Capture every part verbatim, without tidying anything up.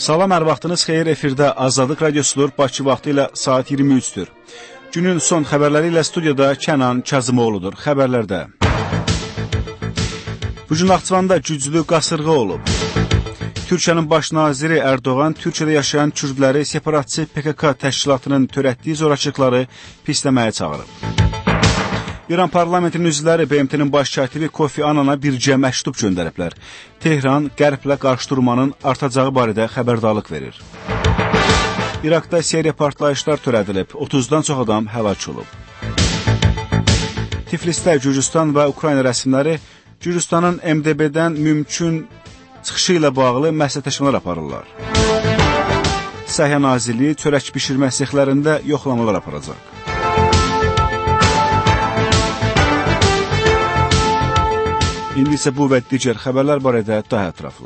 Salam, hər vaxtınız xeyir, efirdə Azadlıq Radiosudur, Bakı vaxtı ilə saat iyirmi üçdür. Günün son xəbərləri ilə studiyada Kənan Kazımoğludur. Xəbərlərdə. Bugün Naxçıvanda güclü qasırğa olub. Türkiyənin baş naziri Erdoğan Türkiyədə yaşayan kürdləri separatçı P K K təşkilatının törətdiyi zorakılıqları pisləməyə çağırıb. İran parlamentinin üzvləri B M T-nin baş katibi Kofi Annana bircə məktub göndəriblər. Tehran qərblə qarşıdurmanın artacağı barədə xəbərdarlıq verir. İraqda seriya partlayışlar törədilib, otuzdan çox adam həlak olub. Tiflisdə Gürcüstan və Ukrayna rəsmləri Gürcüstanın M D B-dən mümkün çıxışı ilə bağlı məsləhətləşmələr aparırlar. Səhiyyə Nazirliyi çörək bişirmə sexlərində yoxlamalar aparacaq. İndi isə bu və digər xəbərlər barədə daha ətraflı.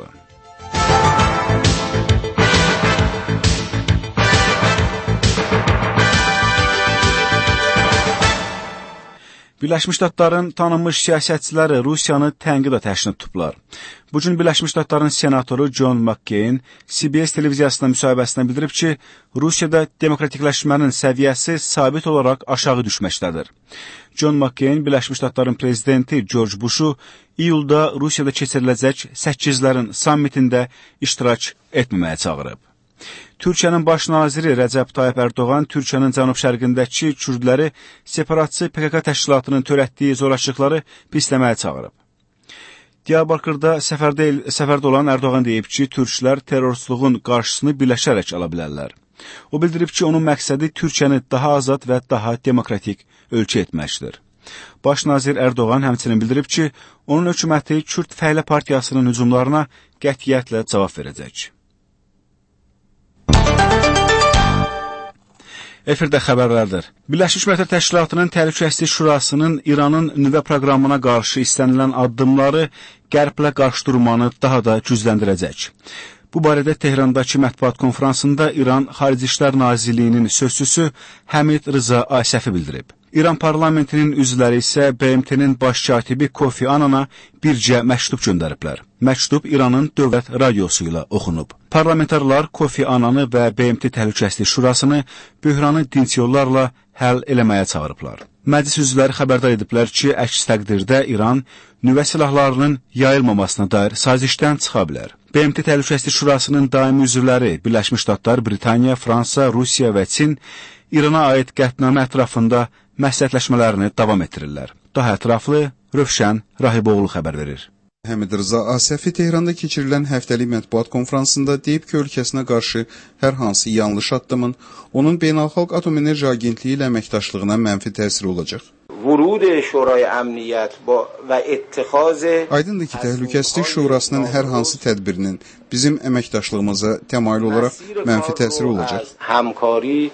Birləşmiş Ştatların tanınmış siyasətçiləri Rusiyanı tənqid atəşini tutublar. Bugün Birləşmiş Ştatların senatoru John McCain C B S televiziyasına müsahibəsində bildirib ki, Rusiyada demokratikləşmənin səviyyəsi sabit olaraq aşağı düşməkdədir. John McCain Birləşmiş Ştatların prezidenti George Bush'u iyulda Rusiyada keçiriləcək səkkizlərin sammitində iştirak etməməyə çağırıb. Türkiyənin baş naziri Rəcəb Tayyip Erdoğan Türkiyənin cənub-şərqindəki kürdləri separatçı P K K təşkilatının törətdiyi zorakılıqları pisləməyə çağırıb. Diyarbakırda səfərdə, səfərdə olan Erdoğan deyib ki, türklər terrorçuluğun qarşısını birləşərək ala bilərlər. O bildirib ki, onun məqsədi Türkiyəni daha azad və daha demokratik ölkə etməkdir. Baş nazir Erdoğan həmçinin bildirib ki, onun hökuməti Kürd Fəhlə Partiyasının hücumlarına qətiyyətlə cavab verəcək. Efirdə xəbərlərdir. Birləşmiş Millətlər Təşkilatının Təhlükəsizlik Şurasının İranın nüvə proqramına qarşı istənilən addımları qərblə qarşıdurmanı daha da gücləndirəcək. Bu barədə Tehrandakı mətbuat konfransında İran Xarici İşlər Nazirliyinin sözçüsü Həmid Rıza Asəfi bildirib. İran parlamentinin üzvləri isə B M T-nin baş katibi Kofi Annana bircə məktub göndəriblər. Məktub İranın dövlət radiosu ilə oxunub. Parlamentarlar Kofi Annanı və B M T Təhlükəsizlik Şurasını böhranı dinc yollarla həll eləməyə çağırıblar. Məclis üzvləri xəbərdar ediblər ki, əks təqdirdə İran nüvə silahlarının yayılmamasına dair sazişdən çıxa bilər. B M T Təhlükəsizlik Şurasının daimi üzvləri Birləşmiş Ştatlar, Britaniya, Fransa, Rusiya və Çin İrana aid qətnamə ətrafında məsləhətləşmələrini davam etdirirlər. Daha ətraflı Rövşən Rahiboğlu xəbər verir. Həmid Rıza Asəfi Tehranda keçirilən həftəlik mətbuat konfransında deyib ki, ölkəsinə qarşı hər hansı yanlış addımın onun Beynəlxalq Atom Enerji Agentliyi ilə əməkdaşlığına mənfi təsiri olacaq. Aydındır ki, Təhlükəsizlik Şurasının hər hansı tədbirinin bizim əməkdaşlığımıza təmayül olaraq mənfi təsiri olacaq.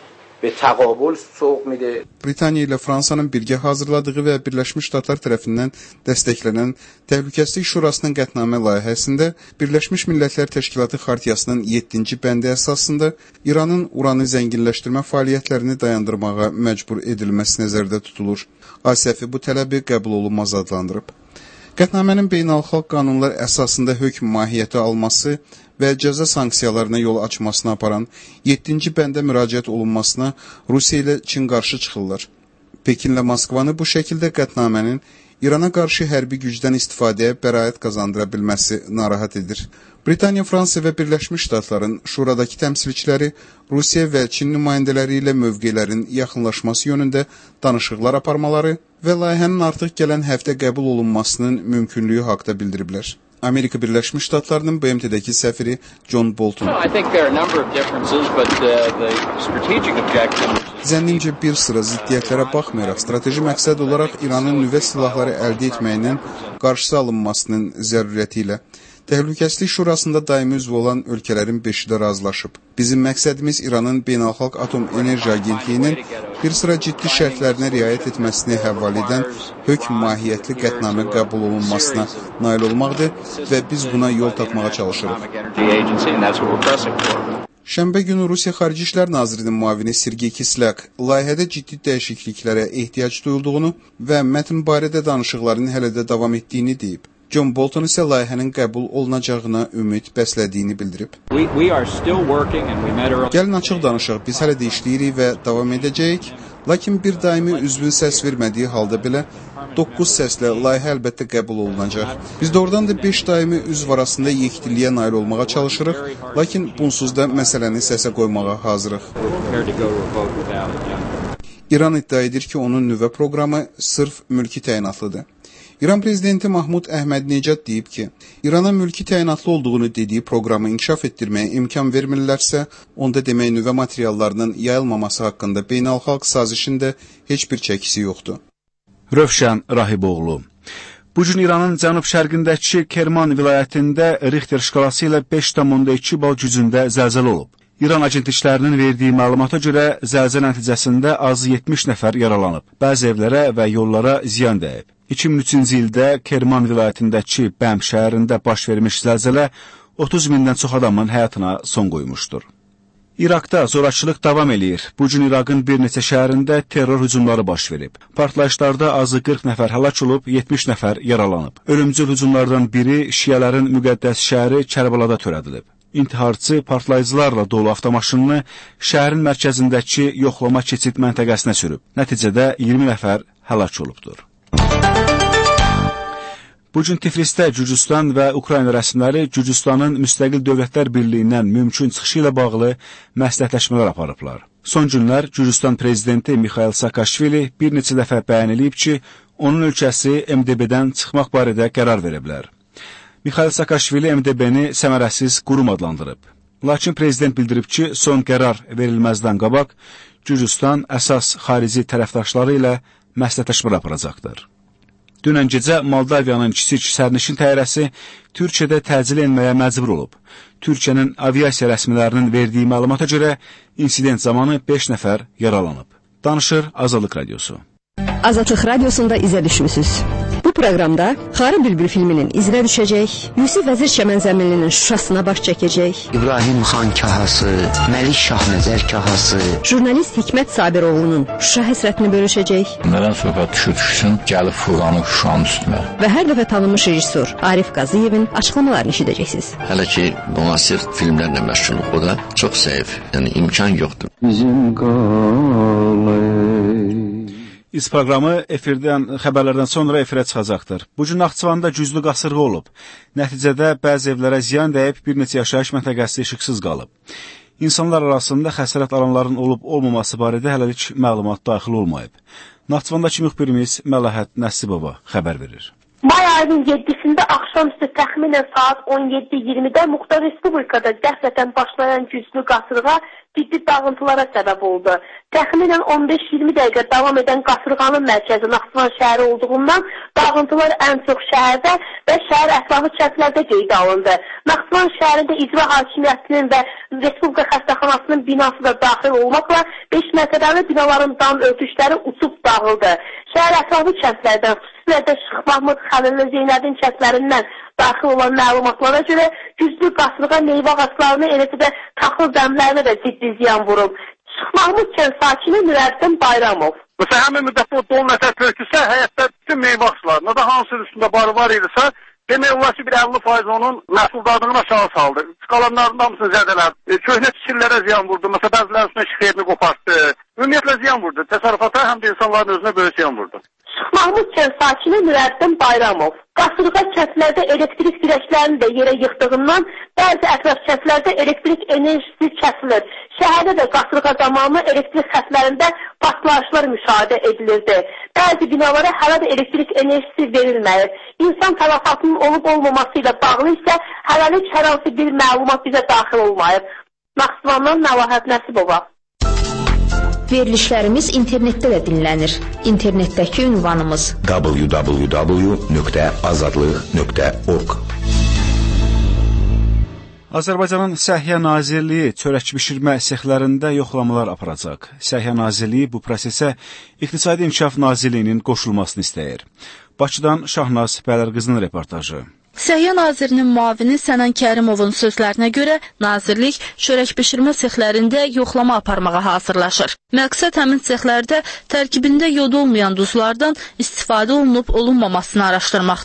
Britaniya ilə Fransanın birgə hazırladığı və Birləşmiş Ştatlar tərəfindən dəstəklənən Təhlükəsizlik Şurasının qətnamə layihəsində Birləşmiş Millətlər Təşkilatı Xartiyasının yeddinci bəndi əsasında İranın uranı zənginləşdirmə fəaliyyətlərini dayandırmağa məcbur edilməsi nəzərdə tutulur. Asəfi bu tələbi qəbul olunmaz adlandırıb. Qətnamənin beynəlxalq qanunlar əsasında hökm mahiyyəti alması və cəza sanksiyalarına yol açmasına aparan yeddinci bəndə müraciət olunmasına Rusiya ilə Çin qarşı çıxırlar. Pekinlə Moskvanı bu şəkildə qətnamənin İrana qarşı hərbi gücdən istifadəyə bəraət qazandıra bilməsi narahat edir. Britaniya, Fransa və Birləşmiş Ştatların şuradakı təmsilçiləri Rusiya və Çin nümayəndələri ilə mövqelərin yaxınlaşması yönündə danışıqlar aparmaları və layihənin artıq gələn həftə qəbul olunmasının mümkünlüyü haqda bildiriblər. Amerika Birləşmiş Ştatlarının B M T-dəki səfiri John Bolton. Zənnimcə bir sıra ziddiyyətlərə baxmayaraq, strateji məqsəd olaraq İranın nüvə silahları əldə etməyinin qarşısı alınmasının zəruriyyəti ilə Təhlükəsizlik Şurasında daimi üzv olan ölkələrin beşi də razılaşıb. Bizim məqsədimiz İranın Beynəlxalq Atom Enerji Agentliyinin bir sıra ciddi şərtlərinə riayət etməsini həval edən hökm mahiyyətli qətnamə qəbul olunmasına nail olmaqdır və biz buna yol tapmağa çalışırıq. Şənbə günü Rusiya Xarici İşlər Nazirinin müavini Sergey Kislyak layihədə ciddi dəyişikliklərə ehtiyac duyulduğunu və mətn barədə danışıqların hələ də davam etdiyini deyib. John Bolton isə layihənin qəbul olunacağına ümid bəslədiyini bildirib. We, we are still working and we met earlier. Gəlin açıq danışaq, biz hələ də işləyirik və davam edəcəyik. Lakin bir daimi üzvün səs vermədiyi halda belə doqquz səslə layihə əlbəttə qəbul olunacaq. Biz doğrudan da beş daimi üzv arasında yekdilliyə nail olmağa çalışırıq, lakin bunsuz da məsələni səsə qoymağa hazırıq. İran iddia edir ki, onun nüvə proqramı sırf mülki təyinatlıdır. İran prezidenti Mahmud Əhmədinecad deyib ki, İrana mülki təyinatlı olduğunu dediyi proqramı inkişaf etdirməyə imkan vermirlərsə, onda demək nüvə materiallarının yayılmaması haqqında beynəlxalq sazişində heç bir çəkisi yoxdur. Rövşən Rahiboğlu. Bu gün İranın cənub-şərqindəki Kerman vilayətində Richter şkalası ilə beş tam iki bal gücündə zəlzələ olub. İran agentliklərinin verdiyi məlumata görə zəlzələ nəticəsində azı yetmiş nəfər yaralanıb. Bəzi evlərə və yollara ziyan dəyib. iki min üçüncü ildə Kerman vilayətindəki Bəm şəhərində baş vermiş zəlzələ otuz mindən çox adamın həyatına son qoymuşdur. İraqda zorakılıq davam eləyir. Bu gün İraqın bir neçə şəhərində terror hücumları baş verib. Partlayışlarda azı qırx nəfər həlak olub, yetmiş nəfər yaralanıb. Ölümcül hücumlardan biri şiələrin müqəddəs şəhəri Kərbalada törədilib. İntiharçı partlayıcılarla dolu avtomaşınını şəhərin mərkəzindəki yoxlama keçid məntəqəsinə sürüb. Nəticədə iyirmi nəfər həlak olubdur. Bugün Tiflisdə Gürcüstan və Ukrayna rəsmiləri Gürcüstanın Müstəqil Dövlətlər Birliyindən mümkün çıxışı ilə bağlı məsləhətləşmələr aparıblar. Son günlər Gürcüstan prezidenti Mikhail Saakashvili bir neçə dəfə bəyan edib ki, onun ölkəsi M D B-dən çıxmaq barədə qərar veriblər. Mikhail Saakashvili M D B-ni səmərəsiz qurum adlandırıb. Lakin prezident bildirib ki, son qərar verilməzdən qabaq Gürcüstan əsas xarici tərəfdaşları ilə məsləhətləşmələr aparacaqdır. Dünən gecə Moldaviyanın kiçik sərnişin təyyarəsi Türkiyədə təcil enməyə məcbur olub. Türkiyənin aviasiya rəsmilərinin verdiyi məlumata görə insident zamanı beş nəfər yaralanıb. Danışır Azadlıq Radiosu. Azadlıq Radiosunda izə düşmüsünüz. Bu proqramda Xarı Bülbül filminin izlə düşəcək, Yusif Vəzir Çəmənzəminlinin Şuşasına baş çəkəcək, İbrahim Xan kahası, Məlik Şahnəzər kahası, jurnalist Hikmət Sabiroğlu'nun Şuşa həsrətini bölüşəcək. Nədən söhbət düşür düşsün, gəlib Furqanı Şuşanın üstünə. Və hər dəfə tanınmış rejissor Arif Qazıyevin açıqlamalarını eşidəcəksiniz. Hələ ki, müasir filmlərlə məşğuluq, o da çox zəif, yəni imkan yoxdur. Bizim qalay. İz proqramı efirdən, xəbərlərdən sonra efirə çıxacaqdır. Bugün Naxçıvanda güclü qasırğa olub. Nəticədə bəzi evlərə ziyan dəyib, bir neçə yaşayış məntəqəsi işıqsız qalıb. İnsanlar arasında xəsarət alanların olub-olmaması barədə hələlik məlumat daxil olmayıb. Naxçıvandakı müxbirimiz Məlahət Nəsibova xəbər verir. May ayının yeddisində axşamüstü təxminən saat on yeddi iyirmidə Muxtar Respublikada qəflətən başlayan güclü qasırğa ciddi dağıntılara səbəb oldu. Təxminən on beş iyirmi dəqiqə davam edən qasırğanın mərkəzi Naxçıvan şəhəri olduğundan dağıntılar ən çox şəhərdə və şəhər ətrafı kəndlərdə qeydə alındı. Naxçıvan şəhərində icra hakimiyyətinin və Respublika xəstəxanasının binası da daxil olmaqla beş mərtəbəli binaların dam örtüşləri uçub dağıldı. Şəhər ətrafı kəndlərdən, xüsusilə də Şıx Mahmud, Xəlilli Zeynədin kəndlərindən daxil olan məlumatlara görə güclü qasırğa meyvə ağaclarını, eləcə də taxıl dəmlərinə də ciddi ziyan vurub. Şıx Mahmud kənd sakini Nürəddin Bayramov. Məsələn, həmin müddətdə o dolu nətər tökülsə, həyətdə bütün meyvə ağaclarına da hansı üstündə barı var idisə, demək olar ki, bir əlli faiz onun məhsuldadlığını aşağı saldı. Qalanlarının hamısını zədələdi. Köhnə tikillərə ziyan vurdu. Məsələn, bəzilərinin üstünə şixeyrini qopartdı. Ümumiyyətlə ziyan vurdu. Təsərrüfata həm də insanların özünə böyük ziyan vurdu. Şıx Mahmud kənd sakini Nürəddin Bayramov. Qasırğa kəndlərdə elektrik dirəklərini də yerə yıxdığından bəzi ətraf kəndlərdə elektrik enerjisi kəsilir. Şəhərdə də qasırğa zamanı elektrik xətlərində partlayışlar müşahidə edilirdi. Bəzi binalara hələ də elektrik enerjisi verilməyir. İnsan tələfatının olub-olmaması ilə bağlı isə hələlik hər hansı bir məlumat bizə daxil olmayıb. Naxçıvandan Məlahət Nəsibova. Verilişlərimiz internetdə də dinlənir. İnternetdəki ünvanımız w w w nöqtə azadlıq nöqtə org. Azərbaycanın Səhiyyə Nazirliyi çörək bişirmə sexlərində yoxlamalar aparacaq. Səhiyyə Nazirliyi bu prosesə İqtisadi İnkişaf Nazirliyinin qoşulmasını istəyir. Bakıdan Şahnaz Bələrqızının reportajı. Səhiyyə Nazirinin müavini Sənan Kərimovun sözlərinə görə Nazirlik çörək bişirmə sexlərində yoxlama aparmağa hazırlaşır. Məqsəd həmin sexlərdə tərkibində yod olmayan duzlardan istifadə olunub olunmamasını araşdırmaqdır.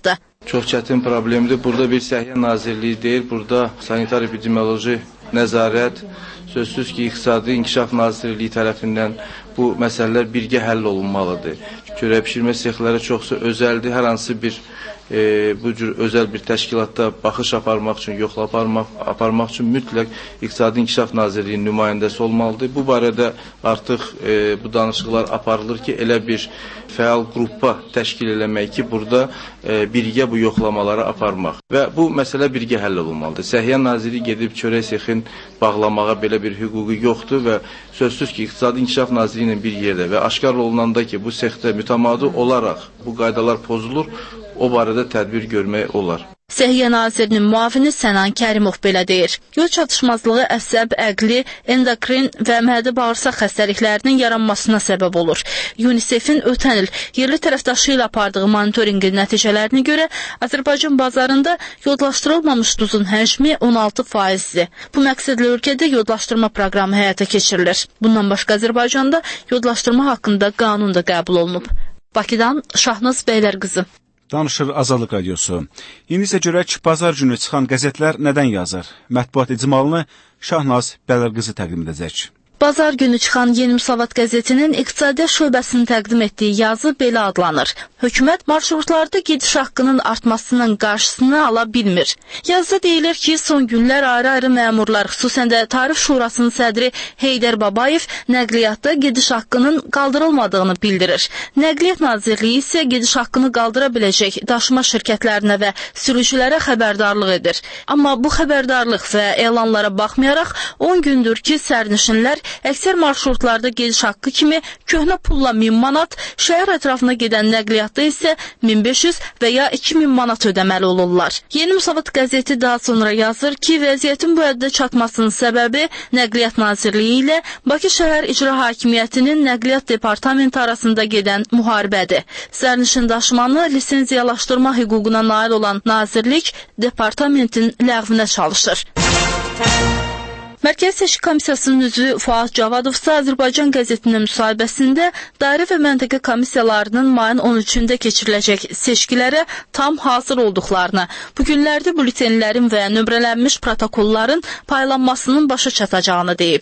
çox çətin problemdir. Burada bir Səhiyyə Nazirliyi deyil, burada sanitar epidemioloji nəzarət, sözsüz ki, İqtisadi İnkişaf Nazirliyi tərəfindən bu məsələlər birgə həll olunmalıdır. Çörək bişirmə sexləri çoxsa özəldir, hər hansı bir e, bu cür özəl bir təşkilatda baxış aparmaq üçün, yoxla aparmaq, aparmaq üçün mütləq İqtisadi İnkişaf Nazirliyinin nümayəndəsi olmalıdır. Bu barədə artıq e, bu danışıqlar aparılır ki, elə bir fəal qrupa təşkil eləmək ki, burada e, birgə bu yoxlamaları aparmaq və bu məsələ birgə həll olunmalıdır. Səhiyyə Naziri gedib çörək sexin bağlamağa belə bir hüququ yoxdur və sözsüz ki, İqtisadi İnkişaf Nazirliyi ilə bir yerdə və aşkar olunanda ki, bu sexdə mütəmadi olaraq bu qaydalar pozulur, o barədə tədbir görmək olar. Səhiyyə Nazirinin müavini Sənan Kərimov belə deyir. Yol çatışmazlığı əsəb, əqli, endokrin və mədə-bağırsaq xəstəliklərinin yaranmasına səbəb olur. UNICEF-in ötən il yerli tərəfdaşı ilə apardığı monitorinqin nəticələrinə görə Azərbaycan bazarında yodlaşdırılmamış duzun həcmi on altı faizdir. Bu məqsədlə ölkədə yodlaşdırma proqramı həyata keçirilir. Bundan başqa Azərbaycanda yodlaşdırma haqqında qanun da qəbul olunub. Bakıdan Şahnaz Bəylərqızı. Danışır Azadlıq Radiosu. İndi isə görək, bazar günü çıxan qəzetlər nədən yazır? Mətbuat icmalını Şahnaz Bəylərqızı təqdim edəcək. Bazar günü çıxan Yeni Müsavat qəzetinin iqtisadiyyat şöbəsinin təqdim etdiyi yazı belə adlanır. Hökumət marşrutlarda gediş haqqının artmasının qarşısını ala bilmir. Yazıda deyilir ki, son günlər ayrı-ayrı məmurlar, xüsusən də Tarif Şurasının sədri Heydər Babayev nəqliyyatda gediş haqqının qaldırılmadığını bildirir. Nəqliyyat Nazirliyi isə gediş haqqını qaldıra biləcək daşıma şirkətlərinə və sürücülərə xəbərdarlıq edir. Amma bu xəbərdarlıq və elanlara baxmayaraq on gündür ki, sərnişinlər əksər marşrutlarda gediş haqqı kimi köhnə pulla min manat, şəhər ətrafına gedən nəqliyyatda isə min beş yüz və ya iki min manat ödəməli olurlar. Yeni Müsavat qəzeti daha sonra yazır ki, vəziyyətin bu həddə çatmasının səbəbi Nəqliyyat Nazirliyi ilə Bakı şəhər İcra Hakimiyyətinin Nəqliyyat Departamenti arasında gedən müharibədir. Sərnişin daşımanı lisenziyalaşdırma hüququna nail olan Nazirlik departamentin ləğvinə çalışır. Mərkəzi Seçki Komissiyasının üzvü Fuad Cavadov isə Azərbaycan qəzetinin müsahibəsində dairə və məntəqə komissiyalarının mayın on üçündə keçiriləcək seçkilərə tam hazır olduqlarını, bu günlərdə bültenlərin və nömrələnmiş protokolların paylanmasının başa çatacağını deyib.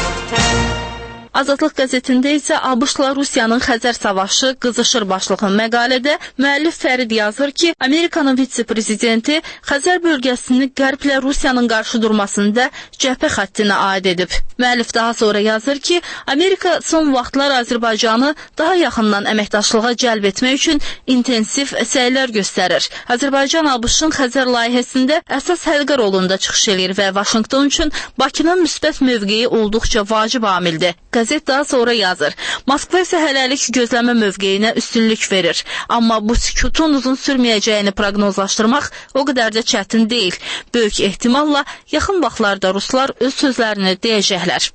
Azadlıq qəzetində isə ABŞ-la Rusiyanın Xəzər savaşı qızışır başlıqlı məqalədə müəllif Fərid yazır ki, Amerikanın vitse-prezidenti Xəzər bölgəsini Qərblə Rusiyanın qarşı durmasında cəbhə xəttinə aid edib. Müəllif daha sonra yazır ki, Amerika son vaxtlar Azərbaycanı daha yaxından əməkdaşlığa cəlb etmək üçün intensiv səylər göstərir. Azərbaycan ABŞ-ın Xəzər layihəsində əsas həlqə rolunda çıxış edir və Vaşinqton üçün Bakının müsbət mövqeyi olduqca vacib amildir. Qəzet daha sonra yazır. Moskva isə hələlik gözləmə mövqeyinə üstünlük verir. Amma bu sükutun uzun sürməyəcəyini proqnozlaşdırmaq o qədər də çətin deyil. Böyük ehtimalla yaxın vaxtlarda ruslar öz sözlərini deyəcəklər.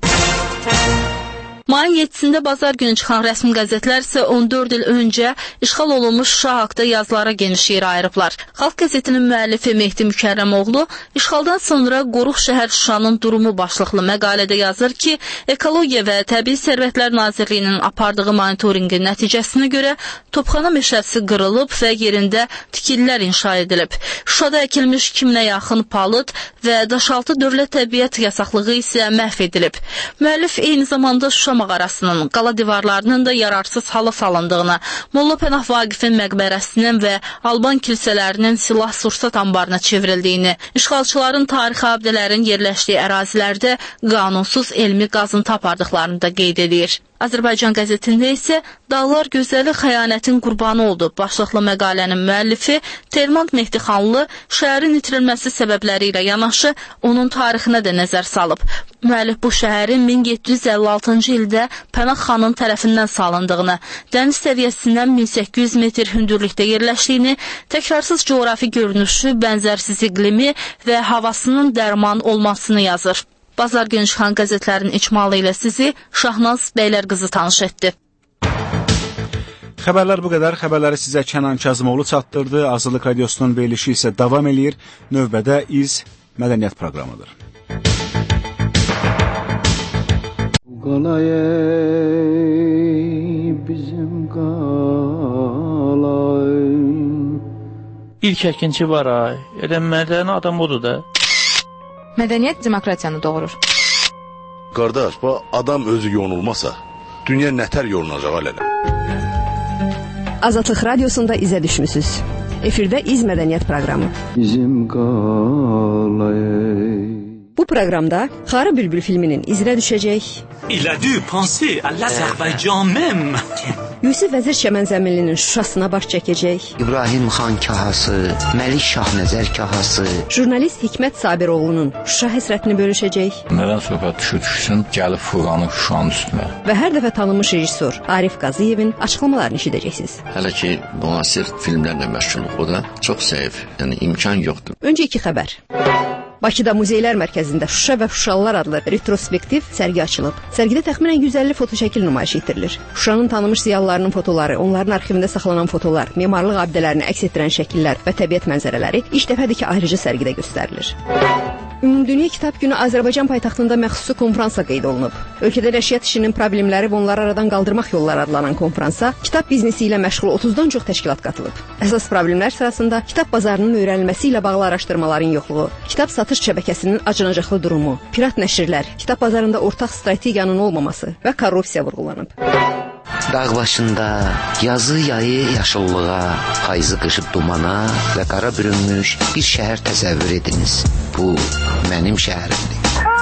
Mayın yeddisində bazar günü çıxan rəsmi qəzetlər isə on dörd il öncə işğal olunmuş Şuşa haqda yazılara geniş yer ayırıblar. Xalq qəzetinin müəllifi Mehdi Mükərrəmoğlu işğaldan sonra Qoruq şəhər Şuşanın durumu başlıqlı məqalədə yazır ki, Ekologiya və Təbii Sərvətlər Nazirliyinin apardığı monitorinqin nəticəsinə görə Topxana meşəsi qırılıb və yerində tikililər inşa edilib. Şuşada əkilmiş iki minə yaxın palıd və Daşaltı Dövlət Təbiət Yasaqlığı isə məhv edilib. Müəllif eyni zamanda Şuşa mağarasının, qala divarlarının da yararsız hala salındığını, Molla Pənah Vaqifin məqbərəsinin və Alban kilsələrinin silah-sursat anbarına çevrildiyini, işğalçıların tarixi abidələrin yerləşdiyi ərazilərdə qanunsuz elmi qazıntı apardıqlarını da qeyd edir. Azərbaycan qəzetində isə Dağlar gözəli xəyanətin qurbanı oldu başlıqlı məqalənin müəllifi Telmant Mehdixanlı şəhərin itirilməsi səbəbləri ilə yanaşı onun tarixinə də nəzər salıb. Müəllif bu şəhərin min yeddi yüz əlli altıncı ildə Pənah xanın tərəfindən salındığını, dəniz səviyyəsindən min səkkiz yüz metr hündürlükdə yerləşdiyini, təkrarsız coğrafi görünüşü, bənzərsiz iqlimi və havasının dərman olmasını yazır. Bazar günü çıxan qəzetlərin icmalı ilə sizi Şahnaz Bəylərqızı tanış etdi. Xəbərlər bu qədər. Xəbərləri sizə Kənan Kazımoğlu çatdırdı. Azadlıq Radiosunun verilişi isə davam eləyir. Növbədə İz Mədəniyyət proqramıdır. Qalay bizim qalay İlk əkinçi var ay. Elə mədəni adam odur da. Mədəniyyət demokratiyanı doğurur. Qardaş, bu adam özü yonulmasa, dünya nətər yolunacaq alələ? Azadlıq radiosunda izə düşmüsüz. Efirdə İz Mədəniyyət proqramı. Bizim qalay. Bu proqramda Xarı Bülbül filminin izrə düşəcək. Il a dû penser à l'Azerbaïdjan même. Yusif Vəzir Çəmənzəminlinin Şuşasına baş çəkəcək. İbrahim xan kahası, Məlik Şahnəzər kahası. Jurnalist Hikmət Sabiroğlu'nun Şuşa həsrətini bölüşəcək. Nədən söhbət düşür düşsün, gəlib Furanı Şuşanın üstünə. Və hər dəfə tanınmış rejissor Arif Qazıyevin açıqlamalarını eşidəcəksiniz. Hələ ki, müasir filmlərlə məşğuluq, o da çox zəif, yəni imkan yoxdur. Öncə iki xəbər. Bakıda Muzeylər Mərkəzində Şuşa və Şuşalılar adlı retrospektiv sərgi açılıb. Sərgidə təxminən yüz əlli fotoşəkil nümayiş etdirilir. Şuşanın tanınmış ziyalılarının fotoları, onların arxivində saxlanan fotolar, memarlıq abidələrini əks etdirən şəkillər və təbiət mənzərələri ilk dəfədir ki, ayrıca sərgidə göstərilir. Ümumdünya Kitab Günü Azərbaycan paytaxtında məxsusi konfransa qeyd olunub. Ölkədə nəşriyyat işinin problemləri və onları aradan qaldırmaq yolları adlanan konfransa kitab biznesi ilə məşğul otuzdan çox təşkilat qatılıb. Əsas problemlər sırasında kitab bazarının öyrənilməsi ilə bağlı araşdırmaların yoxluğu, kitab satış şəbəkəsinin acınacaqlı durumu, pirat nəşrlər, kitab bazarında ortaq strategiyanın olmaması və korrupsiya vurğulanıb. Dağ başında yazı yayı yaşıllığa, payızı qışı dumana və qara bürünmüş bir şəhər təsəvvür ediniz. Bu mənim şəhərimdir.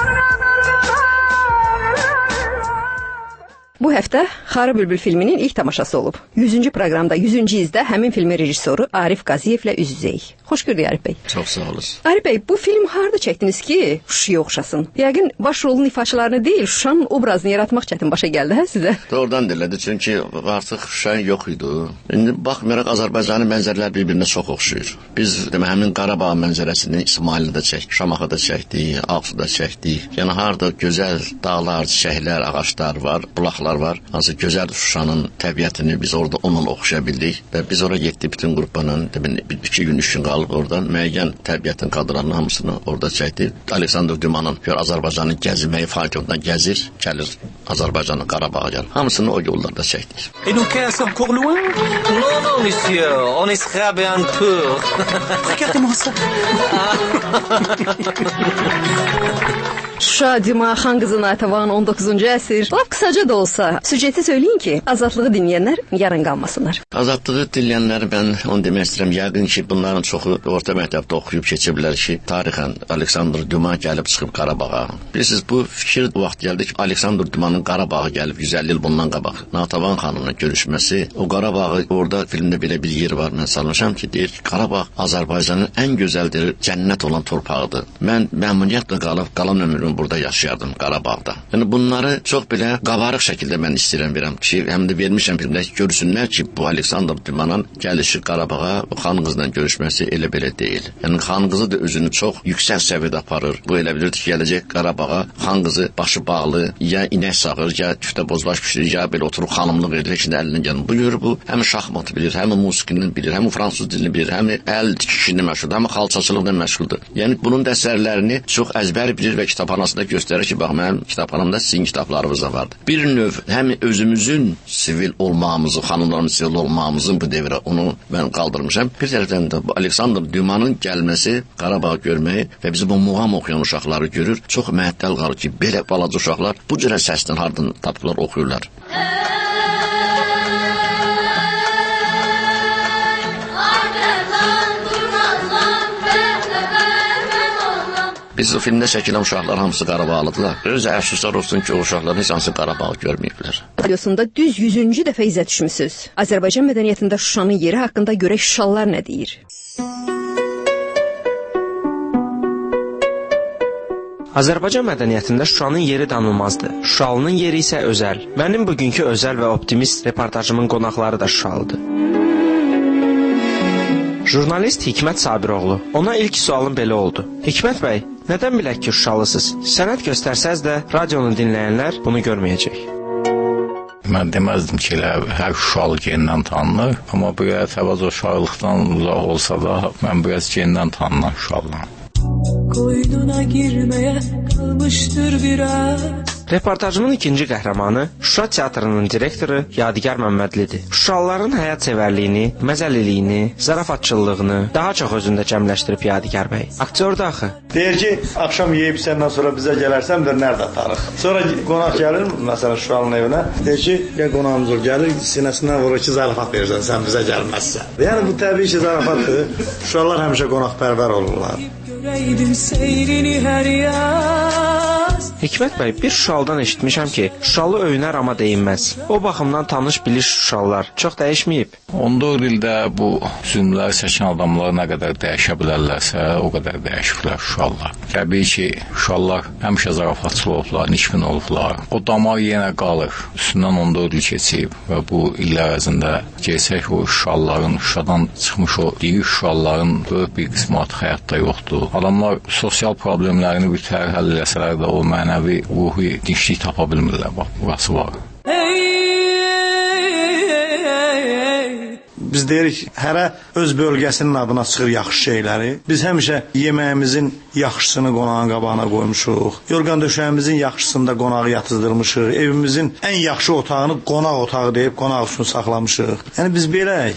Bu həftə Xarı Bülbül filminin ilk tamaşası olub. yüzüncü proqramda yüzüncü izdə həmin filmin rejissoru Arif Qaziyevlə üz-üzəyik. Xoş gördük Arif bəy. Çox sağ olasın. Arif bəy, bu film harda çəkdiniz ki, Şuşaya oxşasın? Yəqin baş rolun ifaçılarını deyil, Şuşanın obrazını yaratmaq çətin başa gəldi, hə sizə? Doğrudan elədi, çünki artıq Şuşa yox idi. İndi baxmayaraq Azərbaycanın mənzərələri bir-birinə çox oxşuyur. Biz demə həmin Qarabağ mənzərəsini İsmaildə çəkdik, Şamaxıda çəkdik, Ağsuda çəkdik. Yəni harda gözəl dağlar, çiçəklər, ağaclar var, bulaqlar var. Hansı gözəl Şuşanın təbiətini biz orada onunla oxşaya bildik və biz ora getdik bütün qrupla, bir iki gün, üç gün qalıb oradan müəyyən təbiətin kadrlarının hamısını orada çəkdik. Aleksandr Dumanın gör Azərbaycanın gəzməyi faytondan gəzir, gəlir Azərbaycanın Qarabağa gəlir. Hamısını o yollarda çəkdik. Et nos cas sont encore loin? Non, non, monsieur, on ira bientôt. Regardez-moi ça. Şuşa, Dima, Xan qızı Natəvan, on doqquzuncu əsr. Laf qısaca da olsa, süjeti söyləyin ki, azadlığı dinləyənlər yarın qalmasınlar. Azadlığı dinləyənlər mən onu demək istəyirəm. Yəqin ki, bunların çoxu orta məktəbdə oxuyub keçiblər ki, tarixən Aleksandr Duma gəlib çıxıb Qarabağa. Bilirsiniz, bu fikir bu vaxt gəldi ki, Aleksandr Dumanın Qarabağa gəlib yüz əlli il bundan qabaq Natəvan xanımla görüşməsi, o Qarabağı orada filmdə belə bir yer var, mən salmışam ki, deyir ki, Qarabağ Azərbaycanın ən gözəldir, cənnət olan torpağıdır. Mən məmnuniyyətlə qalıb qalan ömrümü burada yaşayardım Qarabağda. Yəni bunları çox belə qabarıq şəkildə mən istəyirəm verəm ki, həm də vermişəm filmdə ki, görsünlər ki, bu Aleksandr Dumanın gəlişi Qarabağa, xan qızla görüşməsi elə belə deyil. Yəni xan qızı da özünü çox yüksək səviyyədə aparır. Bu elə bilirdi ki, gələcək Qarabağa xan qızı başı bağlı, ya inək sağır, ya küftə bozbaş pişirir, ya belə oturub xanımlıq edir, heç nə əlindən gəlmir. Bu görür, bu həm şahmatı bilir, həm musiqini bilir, həm fransız dilini bilir, həm əl tikişini məşğuldur, həm xalçaçılıqla məşğuldur. Yəni bunun əsərlərini çox əzbər bilir və kitabxanasında göstərir ki, bax mənim kitabxanamda sizin kitablarınız da vardır. Bir növ həm özümüzün sivil olmağımızı, xanımların sivil olmağımızın bu devrə onu mən qaldırmışam. Bir tərəfdən də bu Aleksandr Dumanın gəlməsi, Qarabağı görməyi və bizi bu muğam oxuyan uşaqları görür. Çox məəttəl qalır ki, belə balaca uşaqlar bu cürə səsdən hardan tapıblar, oxuyurlar. Biz o filmdə çəkilən uşaqlar hamısı Qarabağlıdırlar. Özə əfsuslar olsun ki, o uşaqların heç hansı Qarabağı görməyiblər. Radiosunda düz yüzüncü dəfə izə düşmüsüz. Azərbaycan mədəniyyətində Şuşanın yeri haqqında görək Şuşalılar nə deyir? Azərbaycan mədəniyyətində Şuşanın yeri danılmazdır. Şuşalının yeri isə özəl. Mənim bugünkü özəl və optimist reportajımın qonaqları da Şuşalıdır. Jurnalist Hikmət Sabiroğlu. Ona ilk sualım belə oldu. Hikmət bəy, nədən bilək ki, Şuşalısınız? Sənət göstərsəz də radionu dinləyənlər bunu görməyəcək. Mən deməzdim ki, elə hər Şuşalı gendən tanınır, amma biraz həvəz o uşaqlıqdan uzaq olsa da, mən biraz gendən tanınan Şuşalıyam. Koynuna girmeye kalmıştır biraz. Reportajımın ikinci qəhrəmanı Şuşa teatrının direktoru Yadigar Məmmədlidir. Şuşalıların həyat sevərliyini, məzəliliyini, zarafatçılığını daha çox özündə cəmləşdirib Yadigar bəy. Aktyordur axı. Deyir ki, axşam yeyib səndən sonra bizə gələrsən, bir nerede atarıq. Sonra qonaq gəlir, məsələn Şuşalının evinə. Deyir ki, ya qonağımız olur, gəlir, sinəsindən vurur ki, zarafat verirsən, sən bizə gəlməzsən. Yəni bu təbii ki, zarafatdır. Şuşalılar həmişə qonaqpərvər olurlar. Görəydim seyrini hər yaz. Hikmət bəy, bir Şuşalıdan eşitmişəm ki, Şuşalı öyünər amma deyinməz. O baxımdan tanış biliş Şuşalılar çox dəyişməyib. on dörd ildə bu zülmləri çəkən adamlar nə qədər dəyişə bilərlərsə, o qədər dəyişiblər Şuşalılar. Təbii ki, Şuşalılar həmişə zarafatçı olublar, nikbin olublar. O damar yenə qalır. Üstündən on dörd il keçib və bu illər ərzində gəlsək o Şuşalıların, Şuşadan çıxmış o diri Şuşalıların böyük bir qismi artıq həyatda yoxdur. Adamlar sosial problemlərini bütər həll eləsələr də o mənəvi, ruhi dinçlik tapa bilmirlər. Bax, burası var. Biz deyirik, hərə öz bölgəsinin adına çıxır yaxşı şeyləri. Biz həmişə yeməyimizin yaxşısını qonağın qabağına qoymuşuq. Yorğan döşəyimizin yaxşısını da qonağı yatızdırmışıq. Evimizin ən yaxşı otağını qonaq otağı deyib qonaq üçün saxlamışıq. Yəni biz beləyik.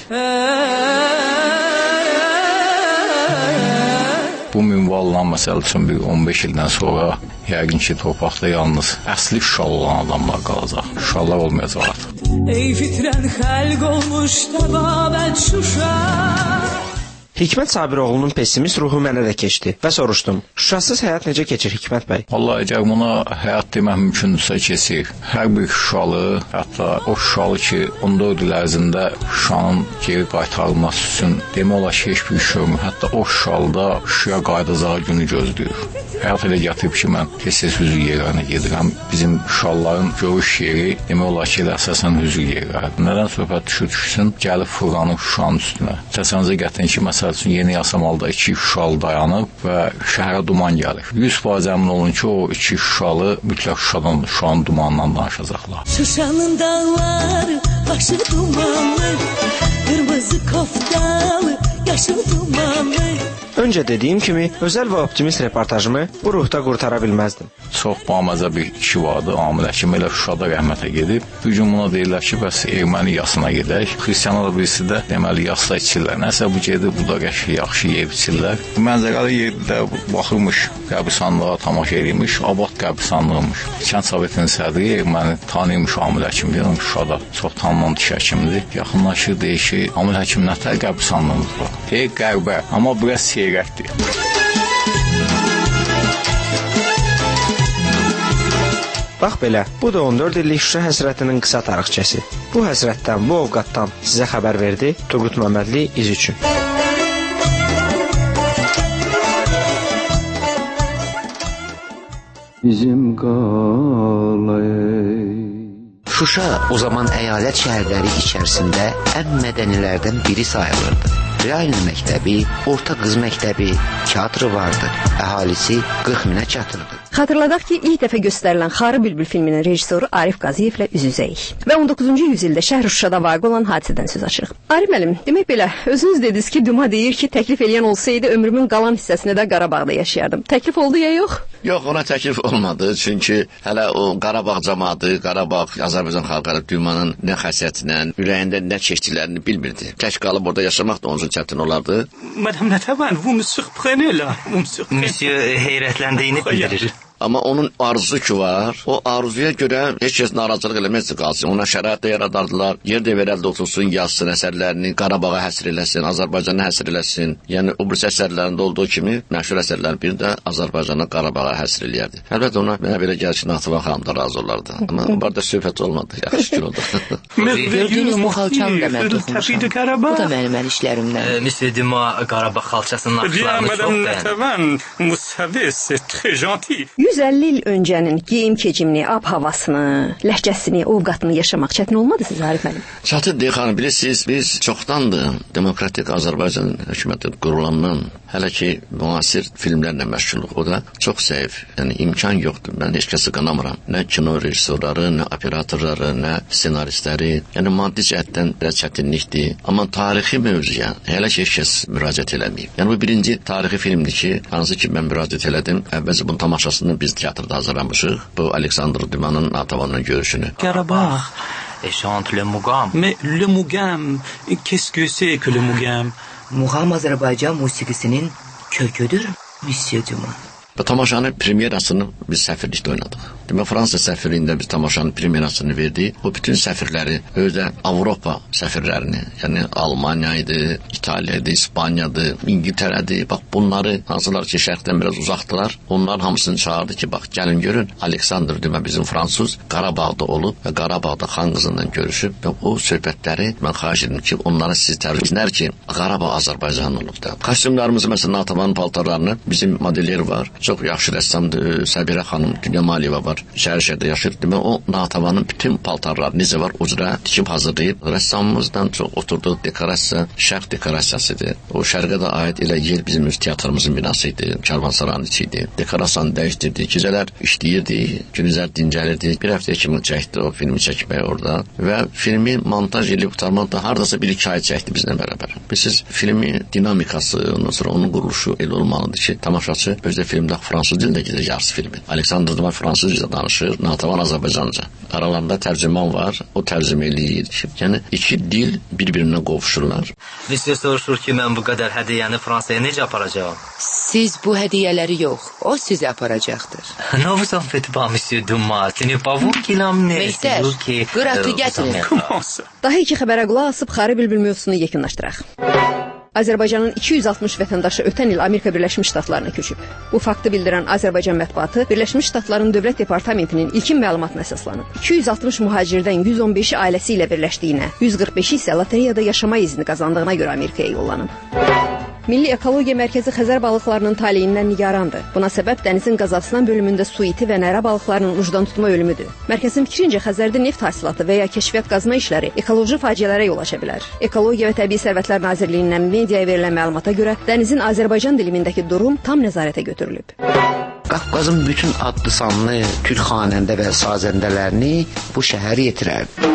Bu minvalla məsəl üçün bir on beş ildən sonra yəqin ki, torpaqda yalnız əsli Şuşalı olan adamlar qalacaq. Şuşalılar olmayacaq artıq. Ey fitrən xəlq olmuş təbabət Şuşa. Hikmət Sabiroğlu'nun pessimist ruhu mənə də keçdi və soruşdum. Şuşasız həyat necə keçir Hikmət bəy? Vallahi əgər buna həyat demək mümkündürsə keçir. Hər bir Şuşalı, hətta o Şuşalı ki, on dörd il ərzində Şuşanın geri qaytarılması üçün demək olar ki, heç bir iş görmür. Hətta o Şuşalıda Şuşaya qayıdacağı günü gözləyir. Həyat elə gətirib ki, mən tez-tez hüzür yerlərinə gedirəm. Bizim Şuşalıların görüş yeri demək olar ki, elə əsasən hüzür yerləridir. Nədən söhbət düşür düşsün, gəlib fırlanır Şuşanın üstünə. Təsəvvürünüzə gətirin ki, məsələn üçün yeni Yasamalda iki Şuşalı dayanıb və şəhərə duman gəlir. yüz faiz əmin olun ki, o iki Şuşalı mütləq Şuşadan, Şuşanın dumanından danışacaqlar. Şuşanın dağları, başı dumanlı, qırmızı koftalı, yaşıl dumanlı. Öncə dediyim kimi, özəl və optimist reportajımı bu ruhda qurtara bilməzdim. Çox bamazə bir kişi vardı, Amil Həkim, elə Şuşada rəhmətə gedib. Bir gün buna deyirlər ki, bəs erməni yasına gedək. Xristiyanlar birisi də deməli yasla içirlər. Nəsə bu gedir, burada qəşki yaxşı yeyib içirlər. Mənzərəli yerdə baxırmış, qəbristanlığa tamaşa edirmiş, Abad qəbristanlığımış. Kənd Sovetinin sədri erməni tanıymış Amil Həkim, deyirəm Şuşada çox tanınan diş həkimdir. Yaxınlaşır, deyir ki, Amil Həkim nətər qəbristanlığımız var? Deyir qərbə, amma biraz seyrəkdir. Bax belə, bu da on dörd illik Şuşa həsrətinin qısa tarixçəsi. Bu həsrətdən, bu ovqatdan sizə xəbər verdi Turqut Məmmədli iz üçün. Bizim qalay. Şuşa o zaman əyalət şəhərləri içərisində ən mədənilərdən biri sayılırdı. Realin məktəbi, orta qız məktəbi, teatrı vardı. Əhalisi qırx minə çatırdı. Xatırladaq ki, ilk dəfə göstərilən Xarı Bülbül filminin rejissoru Arif Qazıyevlə üz-üzəyik. Və on doqquzuncu yüzildə şəhər Şuşada vaqe olan hadisədən söz açırıq. Arif müəllim, demək belə, özünüz dediniz ki, Duma deyir ki, təklif eləyən olsaydı ömrümün qalan hissəsində də Qarabağda yaşayardım. Təklif oldu ya yox? Yox, ona təklif olmadı. Çünki hələ o Qarabağ cəmaatı, Qarabağ, Azərbaycan xalqları Dumanın nə xəssiyyətinə, ürəyində nə keçdiklərini bilmirdi. Tək qalıb orada yaşamaq da onun üçün çətin olardı. Madame Natavan, vous me surprenez là. Monsieur heyrətləndiyini bildirir. Amma onun arzusu ki var, o arzuya görə heç kəs narazılıq eləməzdi qalsın. Ona şərait də yaradardılar, yer də verəldə otursun, yazsın əsərlərini, Qarabağa həsr eləsin, Azərbaycana həsr eləsin. Yəni, o birisi əsərlərində olduğu kimi, məşhur əsərlərin biri də Azərbaycana, Qarabağa həsr eləyərdi. Əlbəttə ona mənə belə gəlir ki, Natavan xanım da razı olardı. Amma barda söhbət olmadı, yaxşı şükür oldu. Gördüyünüz bu xalçam da mən toxumuşam. Bu da mənim əl işlərimdən. Monsieur Duma Qarabağ xalçasının naxışlarını çox bəyənir. yüz əlli il öncənin geyim-kecimini, ab-havasını, ləhcəsini, ovqatını yaşamaq çətin olmadı siz, Arif müəllim? Çətin deyil xanım, bilirsiniz, biz çoxdandır Demokratik Azərbaycan hökuməti qurulandan hələ ki müasir filmlərlə məşğuluq. O da çox zəif, yəni imkan yoxdur. Mən heç kəsi qanamıram. Nə kino rejissorları, nə operatorları, nə ssenaristləri. Yəni maddi cəhətdən biraz çətinlikdir. Amma tarixi mövzuya hələ ki heç kəs müraciət eləməyib. Yəni bu birinci tarixi filmdir ki, hansı ki mən müraciət elədim. Əvvəlcə bunun tamaşasını Natvanın biz teatrda hazırlamışıq. Bu Aleksandr Dumanın Natvanla görüşünü. Karabağ et chante le mugam. Mais le mugam, qu'est-ce que c'est que le mugam? Mugam Azərbaycan musiqisinin köküdür, Monsieur Duman. Bu tamaşanın premyerasını biz səfirlikdə oynadıq. Demək, Fransa səfirliyində biz tamaşanın premyerasını verdik. O bütün səfirləri, özdə Avropa səfirlərini, yəni Almaniya idi, İtaliya idi, İspaniyadır, İngiltərədir. Bax, bunları, hansılar ki, şərqdən biraz uzaqdılar, onların hamısını çağırdı ki, bax, gəlin görün, Aleksandr Duma bizim fransız Qarabağda olub və Qarabağda xan qızından görüşüb və o söhbətləri mən xahiş edim ki, onlara siz tərcümələr ki, Qarabağ Azərbaycan olub da. Kostyumlarımızı, məsələn, Natavanın paltarlarını bizim modelyer var. Çox yaxşı rəssamdır, Səbirə xanım, Dünya Maliyeva var, şəhər-şəhərdə yaşayır. Demək, o Natavanın bütün paltarları necə var, o cürə tikib hazırlayıb. Rəssamımızdan çox oturduğu dekorasiya şərq dekorasiyasıdır. O şərqə də aid elə yer bizim öz teatrımızın binası idi, Karvansarayın içi idi. Dekorasiyanı dəyişdirdi, gecələr işləyirdi, günüzər dincəlirdi. Bir həftəyə kimi çəkdi o filmi çəkməyə orada və filmi montaj edib qurtarmaq da hardasa bir iki ay çəkdi bizlə bərabər. Bilirsiniz, filmi dinamikası, ondan sonra onun quruluşu elə olmalıdır ki, tamaşaçı özdə filmdə fransız dilində gedir yarısı filmi. Aleksandr Duma fransız dilində danışır, Natavan Azərbaycanca. Aralarında tərcüman var, o tərcümə eləyir. Yəni iki dil bir-birinə qovuşurlar. Monsieur soruşur ki, mən bu qədər hədiyyəni Fransaya necə aparacağam? Siz bu hədiyyələri yox, o sizi aparacaqdır. Ne vous en faites pas, Monsieur Duma? Ce n'est pas vous qui l'emmenez. Mehtər, qıratı gətirin. Daha iki xəbərə qulaq asıb Xarı Bülbül mövzusunu yekunlaşdıraq. Azərbaycanın iki yüz altmış vətəndaşı ötən il Amerika Birləşmiş Ştatlarına köçüb. Bu faktı bildirən Azərbaycan mətbuatı Birləşmiş Ştatların Dövlət Departamentinin ilkin məlumatına əsaslanıb. iki yüz altmış mühacirdən yüz on beşi ailəsi ilə birləşdiyinə, yüz qırx beşi isə lotereyada yaşama izni qazandığına görə Amerikaya yollanıb. Milli Ekologiya Mərkəzi Xəzər balıqlarının taleyindən nigarandır. Buna səbəb dənizin qazasılan bölümündə su iti və nərə balıqlarının ucdan tutma ölümüdür. Mərkəzin fikrincə Xəzərdə neft hasilatı və ya kəşfiyyat qazma işləri ekoloji faciələrə yol aça bilər. Ekologiya və Təbii Sərvətlər Nazirliyindən mediaya verilən məlumata görə dənizin Azərbaycan dilimindəki durum tam nəzarətə götürülüb. Qafqazın bütün adlı sanlı türk xanəndə və sazəndələrini bu şəhər yetirərdi.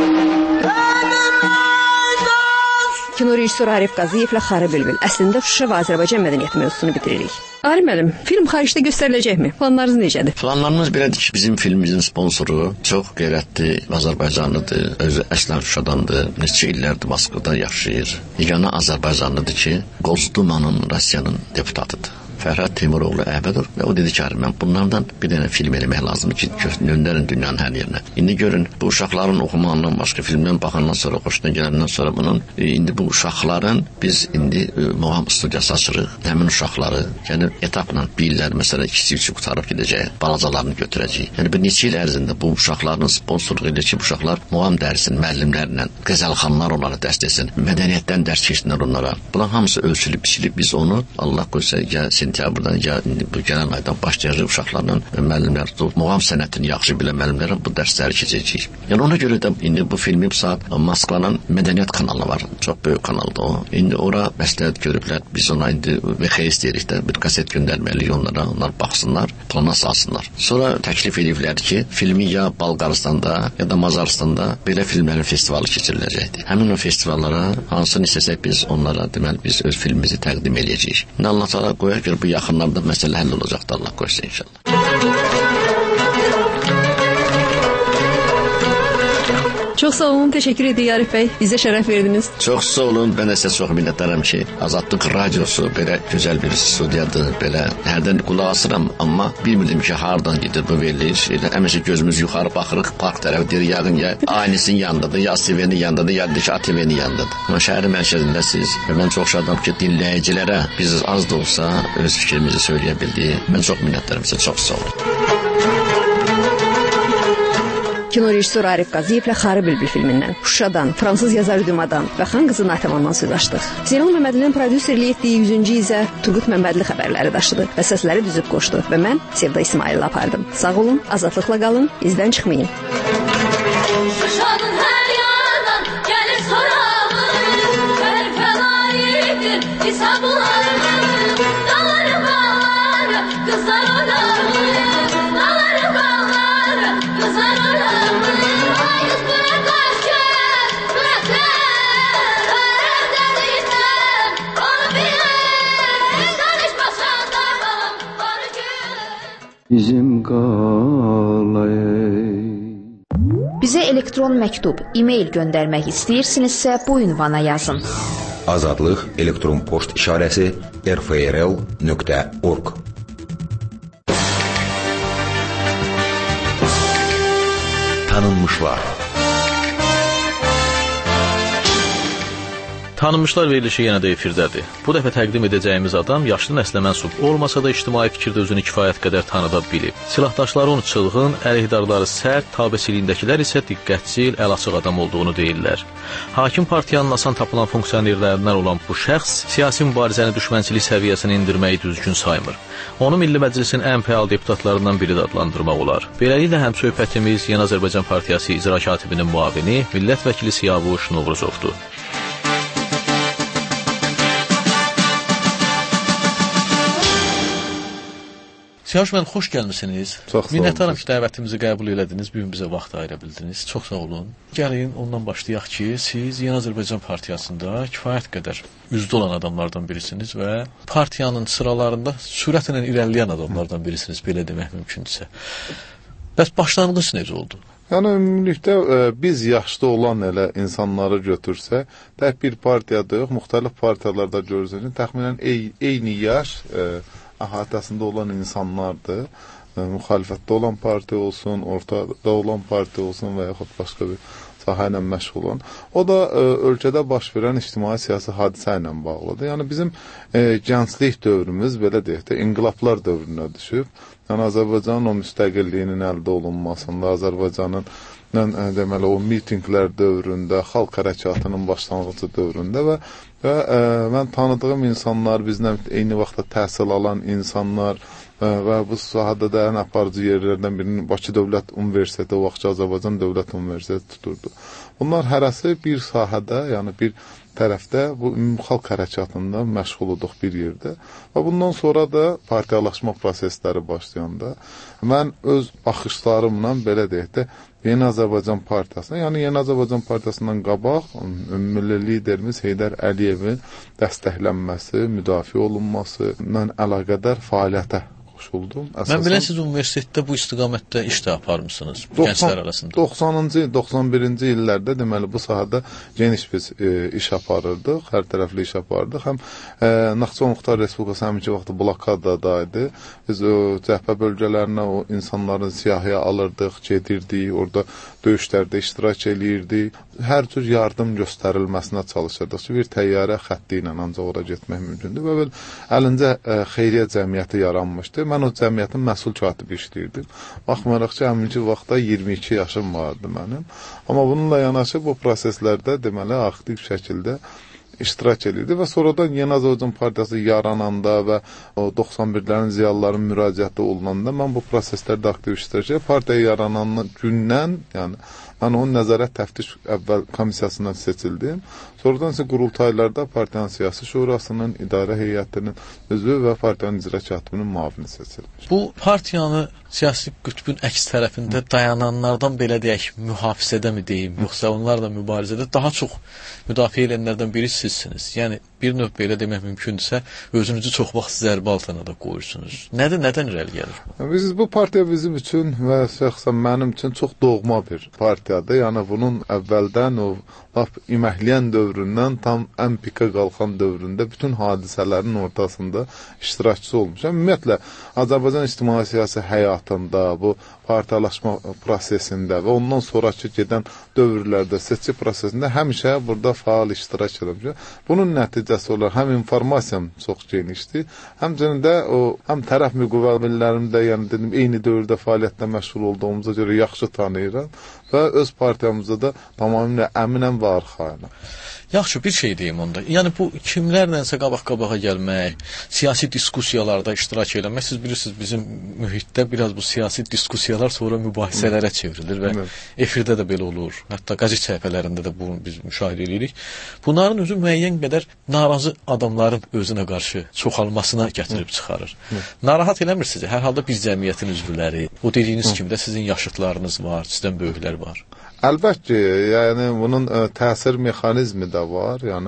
Kino rejissoru Arif Qazıyevlə Xarı Bülbül əslində Şuşa və Azərbaycan mədəniyyəti mövzusunu bitiririk. Arif müəllim, film xaricdə göstəriləcəkmi? Planlarınız necədir? Planlarımız belədir ki, bizim filmimizin sponsoru çox qeyrətli Azərbaycanlıdır, özü əslən Şuşadandır, neçə illərdir Moskvada yaşayır. Yeganə Azərbaycanlıdır ki, Qozdumanın Rusiyanın deputatıdır. Fərhad Temuroğlu Əhmədov və o dedi ki, mən bunlardan bir dənə film eləmək lazımdır ki, göndərin dünyanın hər yerinə. İndi görün, bu uşaqların oxumağından, başqa filmdən baxandan sonra, xoşuna gələndən sonra bunun, e, indi bu uşaqların biz indi e, muğam studiyası açırıq. Həmin uşaqları, yəni etapla bir illər, məsələn, ikisi üçü qutarıb gedəcək, balacalarını götürəcək. Yəni bir neçə il ərzində bu uşaqların sponsorluq edir ki, bu uşaqlar muğam dərsin, müəllimlərlə, qəzəlxanlar onları dərs etsin, mədəniyyətdən dərs keçsinlər onlara. Bunlar hamısı ölçülüb, biçilib, biz onu Allah qoysa, gəlsin sentyabrdan ya bu gələn aydan başlayacaq uşaqlarla müəllimlər, muğam sənətini yaxşı bilən müəllimlərə bu dərsləri keçəcək. Yəni ona görə də indi bu filmi bu saat Moskvanın mədəniyyət kanalı var. Çox böyük kanaldır o. İndi ora məsləhət görüblər. Biz ona indi V X S deyirik də, bir kaset göndərməliyik onlara, onlar baxsınlar, plana salsınlar. Sonra təklif ediblər ki, filmi ya Balqaristanda ya da Macaristanda belə filmlərin festivalı keçiriləcəkdir. Həmin o festivallara hansını istəsək biz onlara deməli biz öz filmimizi təqdim edəcəyik. İndi Allah təala qoyar ki, bu yaxınlarda məsələ həll olacaqdır, Allah qoysa inşallah. Çox sağ olun, təşəkkür edirik Arif bəy. Bizə şərəf verdiniz. Çox sağ olun, mən də sizə çox minnətdaram ki, Azadlıq radiosu belə gözəl bir studiyadır, belə hərdən qulaq asıram, amma bilmirdim ki, hardan gedir bu veriliş. Elə həmişə gözümüz yuxarı baxırıq, park tərəf deyir, yağın ya Aynis'in yanındadır, ya Sivenin yanındadır, ya da ki, A T V'nin yanındadır. Amma şəhərin mərkəzindəsiniz və mən çox şadam ki, dinləyicilərə biz az da olsa öz fikrimizi söyləyə bildik. Mən çox minnətdaram sizə, çox sağ olun. Kino rejissoru Arif Qazıyevlə Xarı Bülbül filmindən, Şuşadan, fransız yazarı Dumadan və xan qızı Natavandan söz açdıq. Zeynal Məmmədlinin prodüserliyi etdiyi yüzüncü izə Turgut Məmmədli xəbərləri daşıdı və səsləri düzüb qoşdu və mən Sevda İsmail'lə apardım. Sağ olun, azadlıqla qalın, izdən çıxmayın. Şuşanın hər yandan gəlir soramı, hər fənayidir hesabları, dağları bağları, qızlar oynarı, dağları bağları, qızlar oynarı. bizim qalay. Bizə elektron məktub, e-mail göndərmək istəyirsinizsə bu ünvana yazın. Azadlıq elektron poçt işarəsi r f r l nöqtə org. Tanınmışlar. Tanınmışlar verilişi yenə də efirdədir. Bu dəfə təqdim edəcəyimiz adam yaşlı nəslə mənsub olmasa da ictimai fikirdə özünü kifayət qədər tanıda bilib. Silahdaşları onu çılğın, əleyhidarları sərt, tabeçiliyindəkilər isə diqqətçil, əl-açıq adam olduğunu deyirlər. Hakim partiyanın asan tapılan funksionerlərindən olan bu şəxs siyasi mübarizəni düşmənçilik səviyyəsinə indirməyi düzgün saymır. Onu Milli Məclisin ən fəal deputatlarından biri də adlandırmaq olar. Beləliklə həm söhbətimiz Yeni Azərbaycan Partiyası icra katibinin müavini, millət vəkili Siyavuş Novruzovdur. Siyavuş müəllim, xoş gəlmisiniz. Minnətdaram ki, dəvətimizi qəbul elədiniz, bu gün bizə vaxt ayıra bildiniz. Çox sağ olun. Gəlin ondan başlayaq ki, siz Yeni Azərbaycan Partiyasında kifayət qədər üzvdə olan adamlardan birisiniz və partiyanın sıralarında sürətlə irəliləyən adamlardan birisiniz, belə demək mümkündürsə. Bəs başlanğıc necə oldu? Yəni, ümumilikdə biz yaşlı olan elə insanları götürsək, tək bir partiyada yox, müxtəlif partiyalarda görürsək, təxminən eyni yaş əhatəsində olan insanlardır. Müxalifətdə olan partiya olsun, ortada olan partiya olsun və yaxud başqa bir sahə ilə məşğul olan. O da ə, ölkədə baş verən ictimai-siyasi hadisə ilə bağlıdır. Yəni bizim ə, gənclik dövrümüz, belə deyək də, inqilablar dövrünə düşüb. Yəni Azərbaycanın o müstəqilliyinin əldə olunmasında, Azərbaycanın ə, deməli, o mitinglər dövründə, xalq hərəkatının başlanğıcı dövründə və Və ə, mən tanıdığım insanlar, bizlə eyni vaxtda təhsil alan insanlar ə, və bu sahədə də ən aparıcı yerlərdən birinin Bakı Dövlət Universiteti, o vaxtca Azərbaycan Dövlət Universiteti tuturdu. Bunlar hərəsi bir sahədə, yəni bir tərəfdə bu ümumi-xalq hərəkatında məşğul olduq bir yerdə və bundan sonra da partiyalaşma prosesləri başlayanda mən öz baxışlarımla, belə deyək də, Yeni Azərbaycan Partiyasına, yəni Yeni Azərbaycan Partiyasından qabaq ümummilli liderimiz Heydər Əliyevin dəstəklənməsi, müdafiə olunması ilə əlaqədar fəaliyyətə qoşuldum. Əsasən, mən bilən siz universitetdə bu istiqamətdə iş də aparmısınız gənclər arasında. doxsanıncı, doxsan birinci illərdə deməli bu sahədə geniş biz e, iş aparırdıq, hər tərəfli iş aparırdıq. Həm e, Naxçıvan Muxtar Respublikası həminki vaxtı blokadadaydı. Biz o cəbhə bölgələrinə o insanların siyahıya alırdıq, gedirdik, orada döyüşlərdə iştirak eləyirdik. Hər cür yardım göstərilməsinə çalışırdıq ki, bir təyyarə xətti ilə ancaq ora getmək mümkündür və belə əlincə e, xeyriyyə cəmiyyəti yaranmışdı. Mən o cəmiyyətin məsul katibi işləyirdim. Baxmayaraq ki, həminki vaxtda iyirmi iki yaşım vardı mənim. Amma bununla yanaşı bu proseslərdə deməli aktiv şəkildə iştirak edirdi və sonradan Yeni Azərbaycan Partiyası yarananda və doxsan birlərin ziyalıların müraciəti olunanda mən bu proseslərdə aktiv iştirak edirdim. Partiya yaranandan gündən, yəni mən onun nəzarət təftiş əvvəl komissiyasından seçildim. Sonradan isə qurultaylarda partiyanın siyasi şurasının, idarə heyətinin üzvü və partiyanın icra katibinin müavini seçilmiş. Bu partiyanı siyasi qütbün əks tərəfində dayananlardan belə deyək, mühafizədə mi deyim, yoxsa onlarla mübarizədə daha çox müdafiə edənlərdən biri sizsiniz. Yəni bir növ belə demək mümkündürsə, özünüzü çox vaxt zərbə altına da qoyursunuz. Nədir, nədən irəli gəlir? Biz bu partiya bizim üçün və şəxsən mənim üçün çox doğma bir partiyadır. Yəni bunun əvvəldən o lap iməhliyən dövründən tam ən pika qalxan dövründə bütün hadisələrin ortasında iştirakçısı olmuşam. Ümumiyyətlə Azərbaycan ictimai-siyasi həyatında, bu partiyalaşma prosesində və ondan sonraki gedən dövrlərdə, seçki prosesində həmişə burada faal iştirak edirəm. Bunun nəticəsi olaraq həm informasiyam çox genişdir, həmçinin də o həm tərəf müqavilələrimi də, yəni dedim, eyni dövrdə fəaliyyətlə məşğul olduğumuza görə yaxşı tanıyıram və öz partiyamızda da tamamilə əminəm və arxayınam. Yaxşı, bir şey deyim onda. Yəni bu kimlərlənsə qabaq-qabağa gəlmək, siyasi diskussiyalarda iştirak eləmək, siz bilirsiniz bizim mühitdə biraz bu siyasi diskussiyalar sonra mübahisələrə çevrilir və efirdə də belə olur. Hətta qəzet səhifələrində də bunu biz müşahidə edirik. Bunların özü müəyyən qədər narazı adamların özünə qarşı çoxalmasına gətirib çıxarır. Narahat eləmir sizi? Hər halda bir cəmiyyətin üzvləri, o dediyiniz kimi də sizin yaşıtlarınız var, sizdən böyüklər var. Əlbəttə, yəni bunun ə, təsir mexanizmi də var. Yəni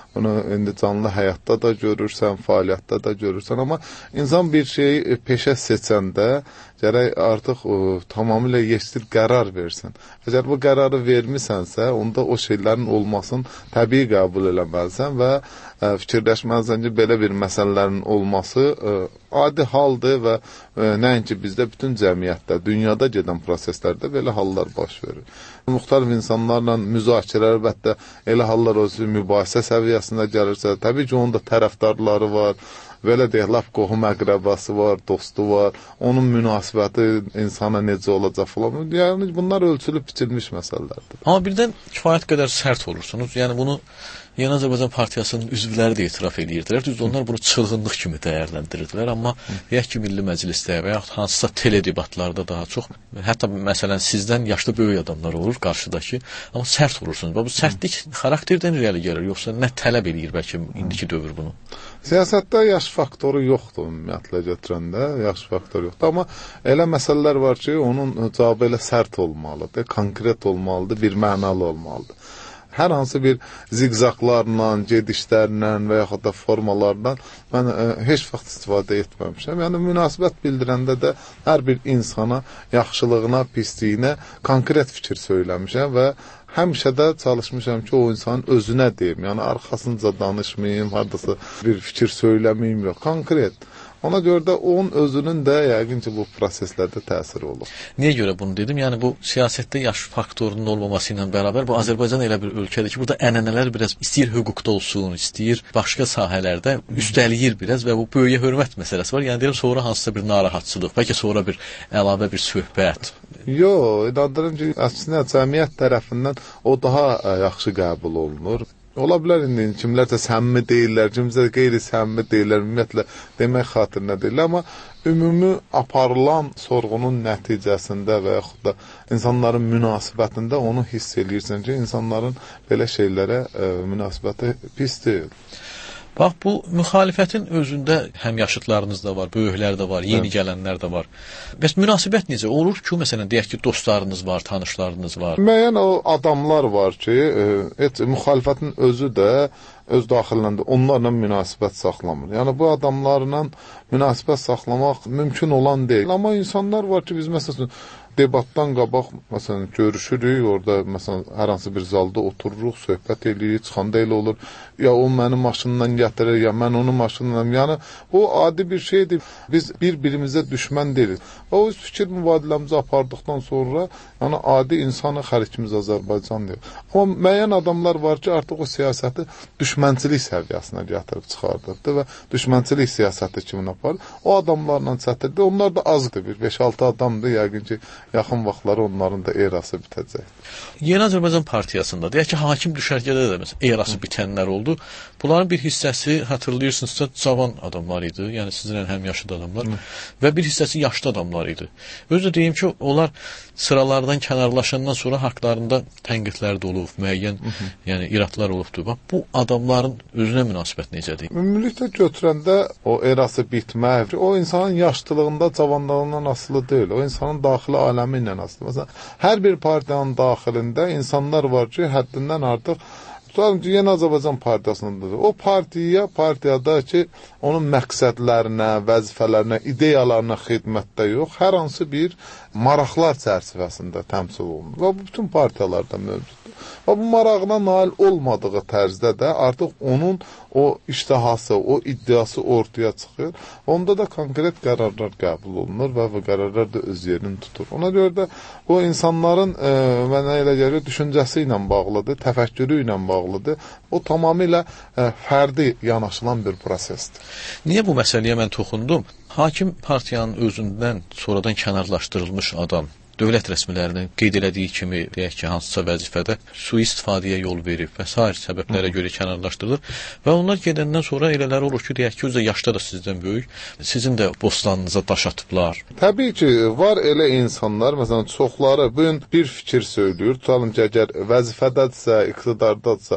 Bunu indi canlı həyatda da görürsən, fəaliyyətdə də görürsən, amma insan bir şeyi peşə seçəndə gərək artıq o, tamamilə yeksil qərar versin. Əgər bu qərarı vermisənsə, onda o şeylərin olmasını təbii qəbul eləməlisən və ə, fikirləşməlisən ki, belə bir məsələlərin olması ə, adi haldır və ə, nəinki bizdə, bütün cəmiyyətdə, dünyada gedən proseslərdə belə hallar baş verir. Müxtəlif insanlarla müzakirə, əlbəttə, elə hallar olsa mübahisə səviyyəsində gəlirsə, təbii ki, onun da tərəfdarları var, belə deyək, lap qohum əqrəbası var, dostu var, onun münasibəti insana necə olacaq falan. Yəni, bunlar ölçülüb biçilmiş məsələlərdir. Amma birdən kifayət qədər sərt olursunuz. Yəni, bunu Yeni Azərbaycan Partiyasının üzvləri də etiraf edirdilər. Düzdür, onlar bunu çılğınlıq kimi dəyərləndirdilər. Amma deyək ki, Milli Məclisdə və yaxud hansısa teledebatlarda daha çox, hətta məsələn sizdən yaşlı böyük adamlar olur qarşıdakı, amma sərt olursunuz. Bu sərtlik xarakterdən irəli gəlir, yoxsa nə tələb edir bəlkə indiki dövr bunu? Siyasətdə yaş faktoru yoxdur ümumiyyətlə götürəndə, yaş faktoru yoxdur. Amma elə məsələlər var ki, onun cavabı elə sərt olmalıdır, konkret olmalıdır, bir mənalı olmalıdır. Hər hansı bir ziqzaqlarla, gedişlərlə və yaxud da formalardan mən ə, heç vaxt istifadə etməmişəm. Yəni, münasibət bildirəndə də hər bir insana, yaxşılığına, pisliyinə konkret fikir söyləmişəm və həmişə də çalışmışam ki, o insanın özünə deyim. Yəni, arxasınca danışmayayım, haradasa bir fikir söyləməyim, yox, konkret. Ona görə də onun özünün də yəqin ki, bu proseslərdə təsiri olur. Niyə görə bunu dedim? Yəni, bu siyasətdə yaş faktorunun olmaması ilə bərabər, bu Azərbaycan elə bir ölkədir ki, burada ənənələr biraz istəyir hüquqda olsun, istəyir başqa sahələrdə üstəliyir biraz və bu böyüyə hörmət məsələsi var. Yəni, deyirəm, sonra hansısa bir narahatçılıq, bəlkə sonra bir əlavə bir söhbət. Yox, inandırım ki, əslində cəmiyyət tərəfindən o daha ə, yaxşı qəbul olunur. Ola bilər indi kimlərsə səmimi deyirlər, kimsə qeyri-səmimi deyirlər, ümumiyyətlə demək xatirinə deyirlər, amma ümumi aparılan sorğunun nəticəsində və yaxud da insanların münasibətində onu hiss eləyirsən ki, insanların belə şeylərə ə, münasibəti pis deyil. Bax, bu müxalifətin özündə həm yaşıtlarınız da var, böyüklər də var, yeni gələnlər də var. Bəs münasibət necə olur ki, məsələn, deyək ki, dostlarınız var, tanışlarınız var. Müəyyən o adamlar var ki, et, müxalifətin özü də öz daxilində onlarla münasibət saxlamır. Yəni, bu adamlarla münasibət saxlamaq mümkün olan deyil. Amma insanlar var ki, biz məsələn, debatdan qabaq, məsələn, görüşürük, orada, məsələn, hər hansı bir zalda otururuq, söhbət edirik, çıxanda elə olur, ya o mənim maşınından gətirir, ya mən onun maşınından, yəni, bu adi bir şeydir, biz bir-birimizə düşmən deyilik. O, öz fikir mübadiləmizi apardıqdan sonra, yəni, adi insanı xərikimiz Azərbaycan deyil. Amma müəyyən adamlar var ki, artıq o siyasəti düşmənçilik səviyyəsinə gətirib çıxardırdı və düşmənçilik siyasəti kimin aparır, o adamlarla çətirdi, onlar da azdır, bir beş altı adamdır, yəqin ki, yaxın vaxtları onların da erası bitəcək. Yeni Azərbaycan Partiyasında, deyək ki, hakim düşərgədə də məsələn, erası Hı. bitənlər oldu. Bunların bir hissəsi, hatırlayırsınızsa, cavan adamlar idi, yəni sizinlə həm yaşlı adamlar Hı. və bir hissəsi yaşlı adamlar idi. Özü deyim ki, onlar sıralardan kənarlaşandan sonra haqlarında tənqidlər də olub, müəyyən Hı -hı. yəni iradlar olubdur. Bax, bu adamların özünə münasibət necədir? Ümumilikdə götürəndə o erası bitmək, o insanın yaşlılığında, cavanlığından asılı deyil, o insanın daxili aləmi ilə asılı. Məsələn, hər bir partiyanın daxilində insanlar var ki, həddindən artıq tutalım ki, Yeni Azərbaycan Partiyasındadır. O partiya, partiyada ki, onun məqsədlərinə, vəzifələrinə, ideyalarına xidmətdə yox, hər hansı bir maraqlar çərçivəsində təmsil olunur. Və bu bütün partiyalarda mövcuddur. Və bu marağına nail olmadığı tərzdə də artıq onun o iştihası, o iddiası ortaya çıxır. Onda da konkret qərarlar qəbul olunur və bu qərarlar da öz yerini tutur. Ona görə də o insanların e, mənə elə gəlir, düşüncəsi ilə bağlıdır, təfəkkürü ilə bağlıdır. O tamamilə e, fərdi yanaşılan bir prosesdir. Niyə bu məsələyə mən toxundum? Hakim partiyanın özündən sonradan kənarlaşdırılmış adam dövlət rəsmilərinin qeyd elədiyi kimi, deyək ki, hansısa vəzifədə sui-istifadəyə yol verib və sair səbəblərə Hı. görə kənarlaşdırılır və onlar gedəndən sonra elələri olur ki, deyək ki, özü də yaşda da sizdən böyük, sizin də bostanınıza daş atıblar. Təbii ki, var elə insanlar, məsələn, çoxları bugün bir fikir söylüyor, tutalım ki, əgər vəzifədədirsə, iqtidardadırsa,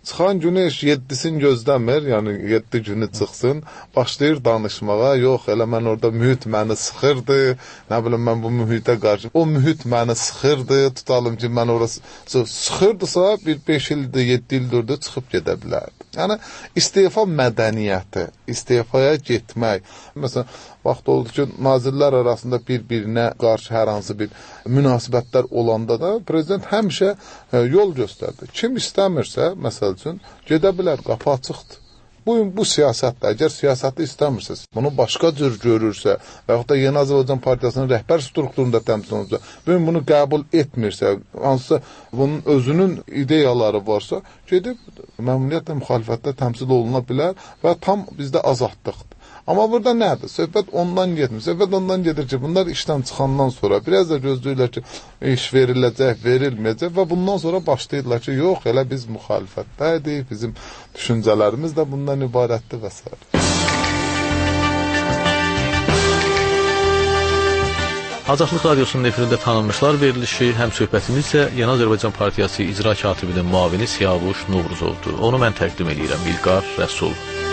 Çıxan günü heç yeddisin gözləmir, yəni yeddi günü çıxsın, başlayır danışmağa, yox, elə mən orada mühit məni sıxırdı, nə bilim, mən bu mühitə qarşı, o mühit məni sıxırdı, tutalım ki, mən orası sıxırdısa, bir beş ildir, yeddi ildir çıxıb gedə bilərdi. Yəni, istefa mədəniyyəti, istefaya getmək, məsələn, vaxt oldu ki, nazirlər arasında bir-birinə qarşı hər hansı bir münasibətlər olanda da prezident həmişə yol göstərdi. Kim istəmirsə, məsəl üçün, gedə bilər, qapı açıqdır. Bugün bu siyasətdə, əgər siyasəti istəmirsiniz, bunu başqa cür görürsə və yaxud da Yeni Azərbaycan Partiyasının rəhbər strukturunda təmsil olunursa, bugün bunu qəbul etmirsə, hansısa bunun özünün ideyaları varsa, gedib məmnuniyyətlə müxalifətdə təmsil oluna bilər və tam bizdə azadlıqdır. Amma burada nədir? Söhbət ondan getmir. Söhbət ondan gedir ki, bunlar işdən çıxandan sonra biraz da gözləyirlər ki, iş veriləcək, verilməyəcək və bundan sonra başlayırlar ki, yox, elə biz müxalifətdəydik, bizim düşüncələrimiz də bundan ibarətdir və s. Azadlıq Radiosunun efirində tanınmışlar verilişi, həm söhbətimiz isə Yeni Azərbaycan Partiyası icra katibinin müavini Siyavuş Novruzovdur. Onu mən təqdim edirəm, İlqar Rəsul.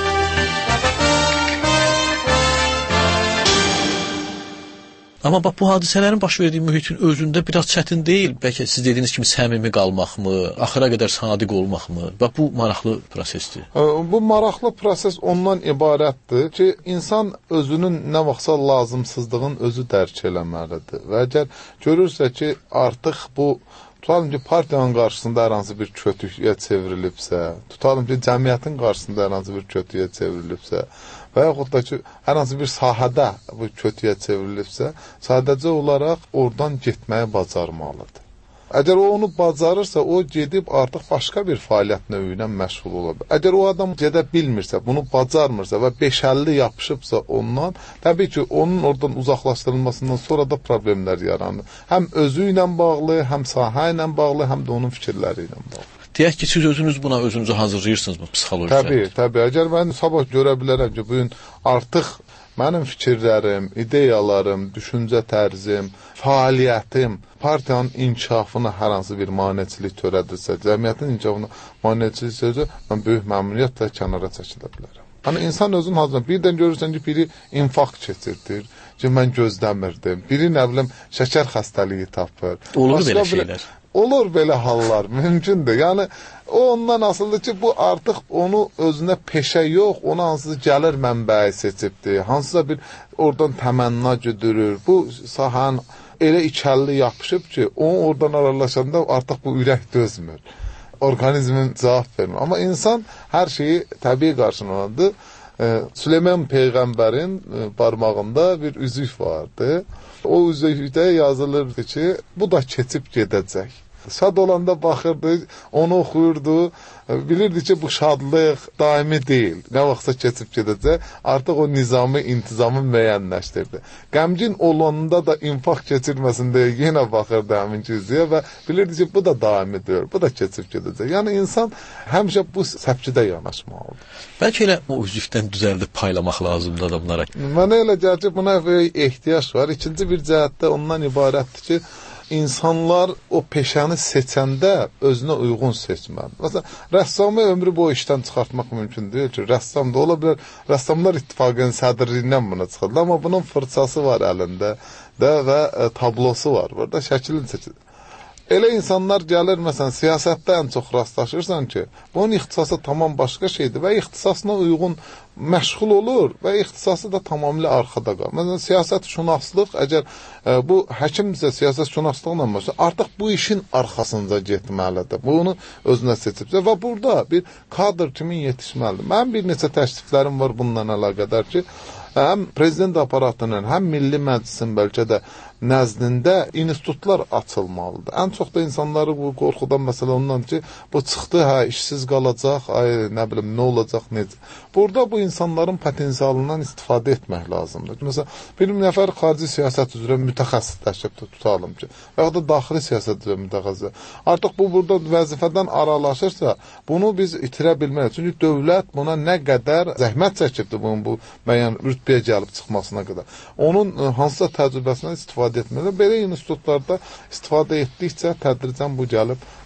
Amma bax, bu hadisələrin baş verdiyi mühitin özündə biraz çətin deyil. Bəlkə siz dediyiniz kimi səmimi qalmaqmı, axıra qədər sadiq olmaqmı? Bax, bu maraqlı prosesdir. Bu maraqlı proses ondan ibarətdir ki, insan özünün nə vaxtsa lazımsızlığın özü dərk eləməlidir. Və əgər görürsə ki, artıq bu tutalım ki, partiyanın qarşısında hər hansı bir kötüyə çevrilibsə, tutalım ki, cəmiyyətin qarşısında hər hansı bir kötüyə çevrilibsə, və yaxud da ki, hər hansı bir sahədə bu kötüyə çevrilibsə, sadəcə olaraq oradan getməyi bacarmalıdır. Əgər o onu bacarırsa, o gedib artıq başqa bir fəaliyyət növü ilə məşğul ola bilər. Əgər o adam gedə bilmirsə, bunu bacarmırsa və beş əlli yapışıbsa ondan, təbii ki, onun oradan uzaqlaşdırılmasından sonra da problemlər yaranır. Həm özü ilə bağlı, həm sahə ilə bağlı, həm də onun fikirləri ilə bağlı. Deyək ki, siz özünüz buna özünüzü hazırlayırsınızmı psixoloji? Təbii, təbii. Əgər mən sabah görə bilərəm ki, bugün artıq mənim fikirlərim, ideyalarım, düşüncə tərzim, fəaliyyətim partiyanın inkişafına hər hansı bir maneçilik törədirsə, cəmiyyətin inkişafına maneçilik törədirsə, mən böyük məmnuniyyətlə kənara çəkilə bilərəm. Hani insan özünün hazırlanır. Birdən görürsən ki, biri infarkt keçirdir, ki, mən gözləmirdim. Biri, nə bilim, şəkər xəstəliyi tapır. Olur Başqa belə şeylər. Bir... Olur belə hallar, mümkündür. Yəni, o ondan asıldır ki, bu artıq onu özünə peşə yox, ona hansısa gəlir mənbəyi seçibdir, hansısa bir oradan təmənna güdürür. Bu sahanın elə içəlli yapışıb ki, onu oradan aralaşanda artıq bu ürək dözmür. Organizmin cavab vermir. Amma insan hər şeyi təbii qarşılandı. Ee, Süleyman Peyğəmbərin e, parmağında bir üzük vardı. O üzükdə yazılırdı ki, bu da keçib gedəcək. Şad olanda baxırdı, onu oxuyurdu, bilirdi ki, bu şadlıq daimi deyil. Nə vaxtsa keçib gedəcək, artıq o nizamı, intizamı müəyyənləşdirdi. Qəmgin olanda da infarkt keçirməsində yenə baxırdı həminki üzüyə və bilirdi ki, bu da daimi deyil, bu da keçib gedəcək. Yəni, insan həmişə bu səpkidə yanaşmalıdır. Bəlkə elə o üzükdən düzəldib paylamaq lazımdır adamlara. Mənə elə gəlir ki, buna ehtiyac var. İkinci bir cəhətdə ondan ibarətdir ki, İnsanlar o peşəni seçəndə özünə uyğun seçməli. Məsələn, rəssamı ömrü boyu işdən çıxartmaq mümkün deyil ki, rəssam da ola bilər, rəssamlar ittifaqının sədrliyindən buna çıxırlar, amma bunun fırçası var əlində də və e, tablosu var, burada şəklini çəkilir. Elə insanlar gəlir, məsələn, siyasətdə ən çox rastlaşırsan ki, bunun ixtisası tamam başqa şeydir və ixtisasına uyğun məşğul olur və ixtisası da tamamilə arxada qalır. Məsələn, siyasət şünaslıq, əgər e, bu həkimdirsə siyasət şünaslıqla başlayır, artıq bu işin arxasınca getməlidir. Bunu özünə seçibsə və burada bir kadr kimi yetişməlidir. Mənim bir neçə təkliflərim var bununla əlaqədar ki, həm prezident aparatının, həm Milli Məclisin bəlkə də nəzdində institutlar açılmalıdır. Ən çox da insanları bu qorxudan məsələ ondan ki, bu çıxdı, hə, işsiz qalacaq, ay, nə bilim, nə olacaq, necə. Burada bu insanların potensialından istifadə etmək lazımdır. Məsələn, bir nəfər xarici siyasət üzrə mütəxəssisləşib tutalım ki, və ya da daxili siyasət üzrə mütəxəssis. Artıq bu burada vəzifədən aralaşırsa, bunu biz itirə bilməyik. Çünki dövlət buna nə qədər zəhmət çəkibdir bunun bu müəyyən rütbəyə gəlib çıxmasına qədər. Onun hansısa təcrübəsindən istifadə etməli. Belə institutlarda istifadə etdikcə tədricən bu gəlib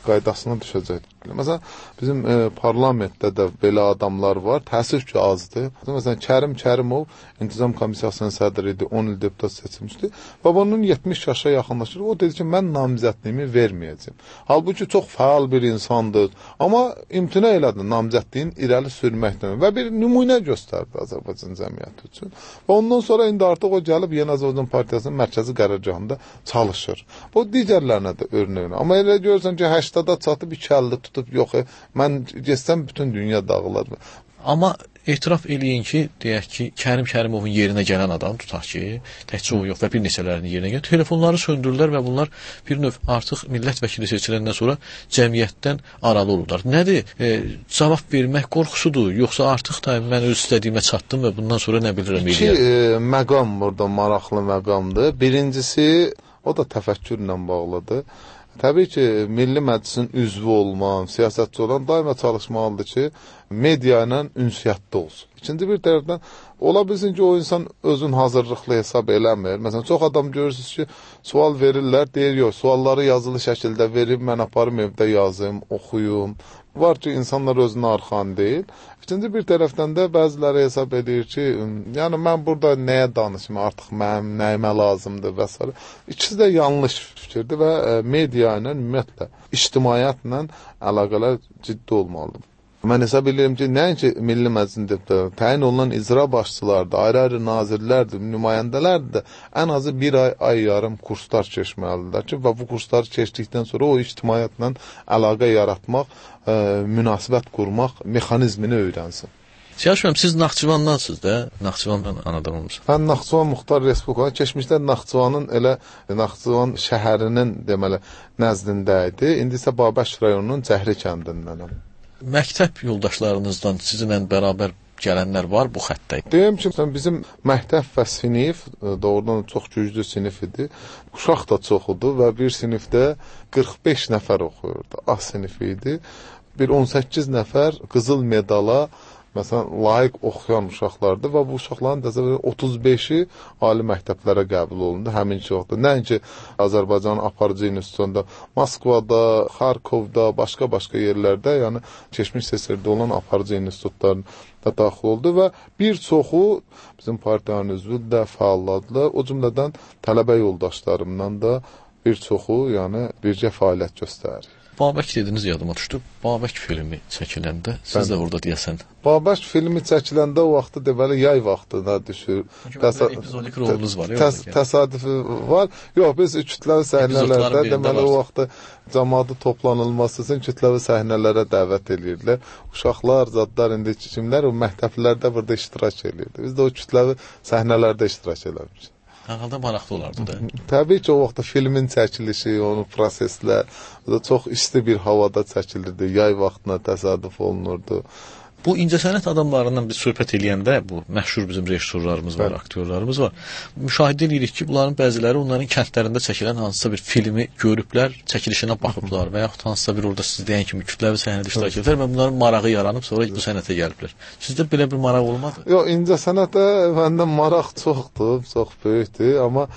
qaydasına düşəcək. Məsələn, bizim e, parlamentdə də belə adamlar var, təəssüf ki, azdır. Məsələn, Kərim Kərimov İntizam Komissiyasının sədri idi, on il deputat seçilmişdi. Və onun yetmiş yaşa yaxınlaşır. O dedi ki, mən namizədliyimi verməyəcəm. Halbuki çox fəal bir insandır. Amma imtina elədi namizədliyin irəli sürməkdən və bir nümunə göstərdi Azərbaycan cəmiyyəti üçün. Və ondan sonra indi artıq o gəlib Yeni Azərbaycan Partiyasının mərkəzi qərargahında çalışır. Bu digərlərinə də örnək. Amma elə görürsən ki, həştada çatıb iki əlli tutub, yox, mən geçsəm bütün dünya dağılar. Amma etiraf eləyin ki, deyək ki, Kərim Kərimovun yerinə gələn adam, tutaq ki, təkcə o yox və bir neçələrinin yerinə gələn, telefonları söndürürlər və bunlar bir növ artıq millət vəkili seçiləndən sonra cəmiyyətdən aralı olurlar. Nədir? E, cavab vermək qorxusudur, yoxsa artıq da mən öz istədiyimə çatdım və bundan sonra nə bilirəm eləyəm? İki e, məqam burada maraqlı məqamdır. Birincisi, o da təfəkkürlə bağlıdır. Təbii ki, Milli Məclisin üzvü olman, siyasətçi olan daima çalışmalıdır ki, media ilə ünsiyyətdə olsun. İkinci bir tərəfdən, ola bilsin ki, o insan özün hazırlıqlı hesab eləmir. Məsələn, çox adam görürsünüz ki, sual verirlər, deyir, yox, sualları yazılı şəkildə verib, mən aparım evdə yazım, oxuyum. Var ki, insanlar özünə arxan deyil. İkinci bir tərəfdən də bəziləri hesab edir ki, yəni mən burada nəyə danışım, artıq mənim nəyimə lazımdır və s. İkisi də yanlış fikirdir və media ilə, ümumiyyətlə, ictimaiyyətlə əlaqələr ciddi olmalıdır. Mən hesab edirəm ki, nəinki Milli Məclisin deputatları, təyin olunan icra başçılardır, ayrı-ayrı nazirlərdir, nümayəndələrdir də ən azı bir ay, ay yarım kurslar keçməlidirlər ki, və bu kursları keçdikdən sonra o ictimaiyyətlə əlaqə yaratmaq, ə, münasibət qurmaq mexanizmini öyrənsin. Siyasət siz Naxçıvandansınız da, Naxçıvandan anadan olmuşsunuz. Mən Naxçıvan Muxtar Respublikanın keçmişdə Naxçıvanın elə Naxçıvan şəhərinin deməli nəzdində idi. İndi isə Babək rayonunun Cəhri kəndindənəm. Məktəb yoldaşlarınızdan sizinlə bərabər gələnlər var bu xəttdə. Deyim ki, bizim məktəb və sinif doğrudan çox güclü sinif idi. Uşaq da çox idi və bir sinifdə qırx beş nəfər oxuyurdu. A sinifi idi. Bir on səkkiz nəfər qızıl medala məsələn, layiq oxuyan uşaqlardır və bu uşaqların təsəvvür otuz beşi ali məktəblərə qəbul olundu həmin çoxdur. Nəinki Azərbaycanın aparıcı institutunda, Moskvada, Xarkovda, başqa-başqa yerlərdə, yəni keçmiş S S R-də olan aparıcı institutların da daxil oldu və bir çoxu bizim partiyanın üzvü də fəalladırlar. O cümlədən tələbə yoldaşlarımdan da bir çoxu, yəni bircə fəaliyyət göstərir. Babək dediniz, yadıma düşdü. Babək filmi çəkiləndə, siz Bəli. də orada deyəsən. Babək filmi çəkiləndə o vaxtı deməli yay vaxtına düşür. Təsa epizodik rolunuz var. Təs təsadüfi var. Yox, biz kütləvi səhnələrdə deməli o vaxtı cəmaatı toplanılması üçün kütləvi səhnələrə dəvət edirlər. Uşaqlar, zadlar, indi kimlər o məktəblərdə burada iştirak edirdi. Biz də o kütləvi səhnələrdə iştirak eləmişik. Halda maraqlı olardı da. Təbii ki, o vaxtda filmin çəkilişi, onun proseslər, o da çox isti bir havada çəkilirdi, yay vaxtına təsadüf olunurdu. Bu incəsənət adamlarından biz söhbət eləyəndə, bu məşhur bizim rejissorlarımız var, aktyorlarımız var. Müşahidə edirik ki, bunların bəziləri onların kəndlərində çəkilən hansısa bir filmi görüblər, çəkilişinə baxıblar və yaxud hansısa bir orada siz deyən kimi kütləvi səhnədə iştirak edirlər və bunların marağı yaranıb, sonra bu sənətə gəliblər. Sizdə belə bir maraq olmadı? Yox, incəsənətə məndə maraq çoxdur, çox böyükdür, amma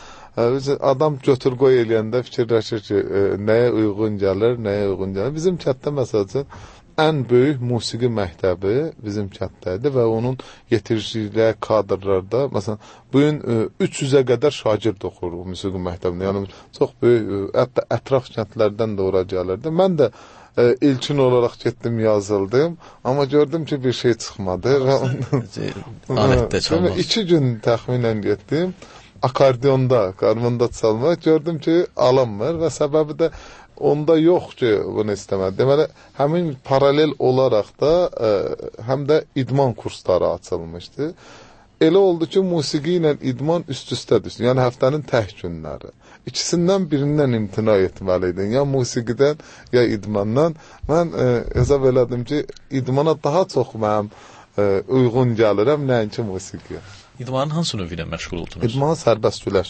adam götür qoy eləyəndə fikirləşir ki, nəyə uyğun gəlir, nəyə uyğun gəlir. Bizim kənddə məsəl üçün ən böyük musiqi məktəbi bizim kənddədir və onun yetiriciləri kadrlarda, məsələn, bu gün üç yüzə qədər şagird oxuyur o musiqi məktəbində. Yəni çox böyük, hətta ətraf kəndlərdən də ora gəlirdi. Mən də e, ilkin olaraq getdim, yazıldım, amma gördüm ki, bir şey çıxmadı və alətdə çalmaq. İki gün təxminən getdim. Akordionda, karmonda çalmaq gördüm ki, alınmır və səbəbi də onda yox ki, bunu istəmədi. Deməli, həmin paralel olaraq da ə, həm də idman kursları açılmışdı. Elə oldu ki, musiqi ilə idman üst-üstə düşdü. Yəni, həftənin tək günləri. İkisindən birindən imtina etməliydin. Ya musiqidən, ya idmandan. Mən ə, hesab elədim ki, idmana daha çox mənim ə, uyğun gəlirəm, nəinki musiqiyə. İdmanın hansı növü ilə məşğul oldunuz? İdmanın sərbəst güləş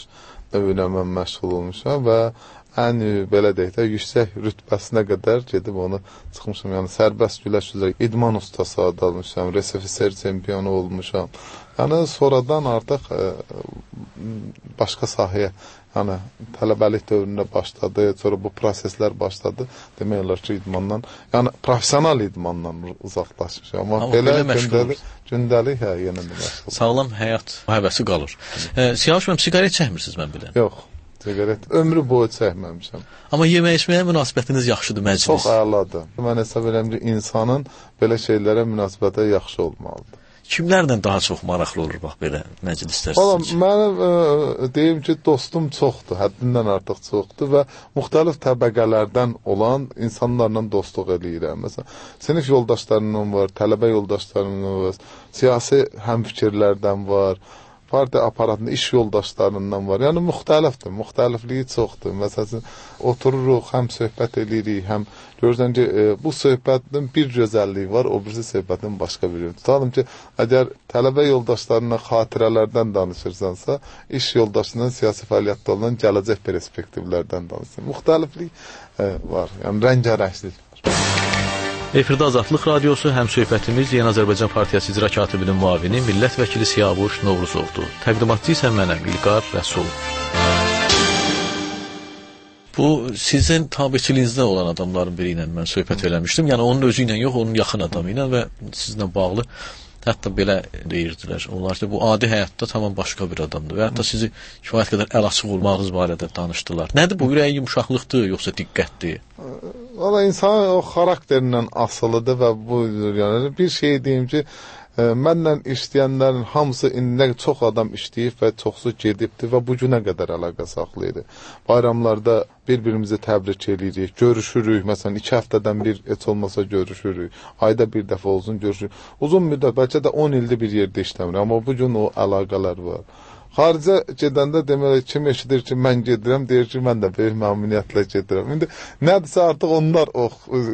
növünə mən məşğul olmuşam və ən belə deyək də yüksək rütbəsinə qədər gedib onu çıxmışam. Yəni sərbəst güləş üzrə idman ustası adı almışam, R S F S R çempionu olmuşam. Yəni sonradan artıq ə, başqa sahəyə, yəni tələbəlik dövründə başladı, sonra bu proseslər başladı. Demək olar ki, idmandan, yəni professional idmandan uzaqlaşmışam. Amma, Amma belə, belə gündəlik, gündəlik hə, yenə də məşğul. Sağlam həyat həvəsi qalır. E, Siyavuş müəllim, siqaret çəkmirsiniz mən bilən? Yox. Siqaret ömrü boyu çəkməmişəm. Amma yemək içməyə münasibətiniz yaxşıdır məclis. Çox əladır. Mən hesab edirəm ki, insanın belə şeylərə münasibəti yaxşı olmalıdır. Kimlərlə daha çox maraqlı olur bax belə məclislər? Valla mənim e, deyim ki, dostum çoxdur, həddindən artıq çoxdur və müxtəlif təbəqələrdən olan insanlarla dostluq eləyirəm. Məsələn, sinif yoldaşlarımdan var, tələbə yoldaşlarımdan var, siyasi həmfikirlərdən var, partiya aparatında iş yoldaşlarından var. Yəni müxtəlifdir, müxtəlifliyi çoxdur. Məsələn, otururuq, həm söhbət edirik, həm görürsən ki, e, bu söhbətin bir gözəlliyi var, o birisi söhbətin başqa biri. Tutalım ki, əgər tələbə yoldaşlarına xatirələrdən danışırsansa, iş yoldaşından siyasi fəaliyyətdə olan gələcək perspektivlərdən danışırsan. Müxtəliflik e, var, yəni rəngarənglik var. Efirdə Azadlıq Radiosu, həm söhbətimiz Yeni Azərbaycan Partiyası İcra Katibinin müavini, millət vəkili Siyavuş Novruzovdur. Təqdimatçı isə mənəm, İlqar Rəsul. Bu, sizin tabiçiliyinizdə olan adamların biri ilə mən söhbət eləmişdim. Yəni, onun özü ilə yox, onun yaxın adamı ilə və sizinlə bağlı hətta belə deyirdilər. Onlar ki, bu adi həyatda tamam başqa bir adamdır və hətta sizi kifayət qədər əl açıq olmağınız barədə danışdılar. Nədir bu, ürəyin yumuşaqlıqdır, yoxsa diqqətdir? Valla insan o xarakterindən asılıdır və bu, yəni bir şey deyim ki, e, mənlə işləyənlərin hamısı indi çox adam işləyib və çoxsu gedibdir və bu günə qədər əlaqə saxlayır. Bayramlarda bir-birimizi təbrik edirik, görüşürük, məsələn iki həftədən bir heç olmasa görüşürük, ayda bir dəfə olsun görüşürük. Uzun müddət, bəlkə də on ildir bir yerdə işləmir, amma bu gün o əlaqələr var. Xaricə gedəndə deməli kim eşidir ki, mən gedirəm, deyir ki, mən də böyük məmnuniyyətlə gedirəm. İndi nədirsə artıq onlar o,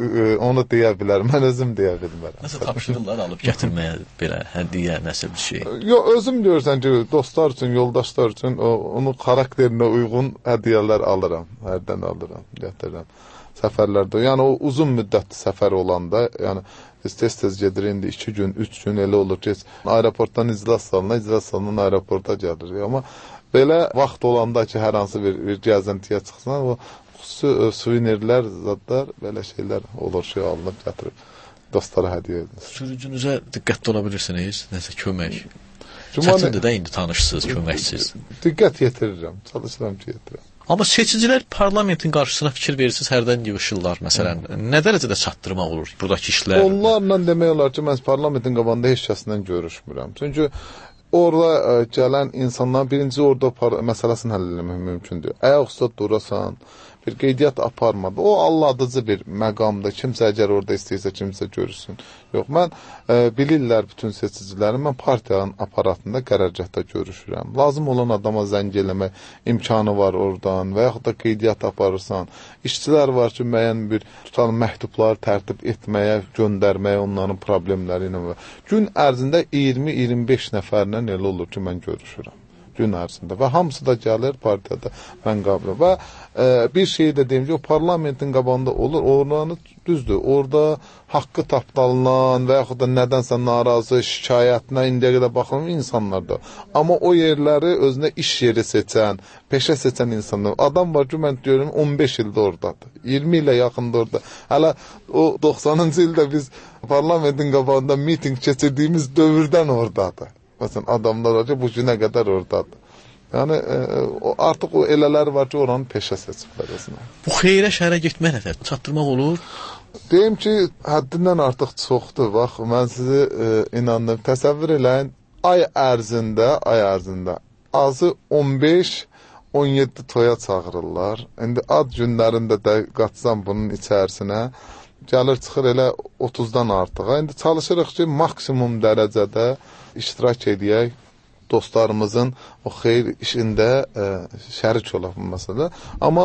onu deyə bilər, mən özüm deyə bilmərəm. Nəsə tapşırırlar alıb gətirməyə belə hədiyyə, nəsə bir şey? Yox, özüm görürsən ki, dostlar üçün, yoldaşlar üçün o, onun xarakterinə uyğun hədiyyələr alıram, hərdən alıram, gətirirəm. Səfərlərdə, yəni o uzun müddətli səfər olanda, yəni biz tez-tez gedirik, indi iki gün, üç gün elə olur ki, aeroportdan iclas salına, iclas salından aeroporta gəlirik. Amma belə vaxt olanda ki, hər hansı bir, bir gəzintiyə çıxsan, o xüsusi suvenirlər, zadlar, belə şeylər olur ki, alınıb gətirib dostlara hədiyyə edilir. Sürücünüzə diqqətli ola bilirsiniz, nəsə kömək. Çətindir də indi tanışsınız, köməksiz. Diqqət yetirirəm, çalışıram ki, yetirirəm. Amma seçicilər parlamentin qarşısına fikir verirsiniz, hərdən yığışırlar, məsələn. Nə dərəcədə çatdırmaq olur buradakı işlər? Onlarla demək olar ki, mən parlamentin qabağında heç kəslə görüşmürəm. Çünki orada ə, gələn insanlar birinci orada məsələsini həll etmək mümkündür. Ayaq üstə durasan, bir qeydiyyat aparmadı. O alladıcı bir məqamda. Kimsə əgər orada istəyirsə, kimsə görürsün. Yox, mən e, bilirlər bütün seçicilərim, mən partiyanın aparatında qərargahda görüşürəm. Lazım olan adama zəng eləmək imkanı var oradan və yaxud da qeydiyyat aparırsan. İşçilər var ki, müəyyən bir tutalım məktublar tərtib etməyə, göndərməyə onların problemləri ilə. Gün ərzində iyirmi iyirmi beş nəfərlə elə olur ki, mən görüşürəm. Gün ərzində və hamısı da gəlir partiyada mən qabıram və e, bir şey də deyim ki, o parlamentin qabağında olur, oranı düzdür, orada haqqı tapdalınan və yaxud da nədənsə narazı, şikayətinə indiyə qədər baxılan insanlar da. Amma o yerləri özünə iş yeri seçən, peşə seçən insanlar. Adam var ki, mən diyorum on beş ildə oradadır, iyirmi ilə yaxında orada. Hələ o doxsanıncı ildə biz parlamentin qabağında miting keçirdiyimiz dövrdən oradadır. Məsələn, adamlar var ki, bu günə qədər oradadır. Yəni, e, artıq o elələr var ki, oranı peşə seçiblər özünə. Bu xeyrə şəhərə getmək nədir? Çatdırmaq olur? Deyim ki, həddindən artıq çoxdur. Bax, mən sizi e, inandım. Təsəvvür eləyin, ay ərzində, ay ərzində azı on beş on yeddi toya çağırırlar. İndi ad günlərində də qatsam bunun içərisinə, gəlir çıxır elə otuzdan artığa. İndi çalışırıq ki, maksimum dərəcədə iştirak edək, dostlarımızın o xeyir işində e, şərik olaq bu məsələ. Amma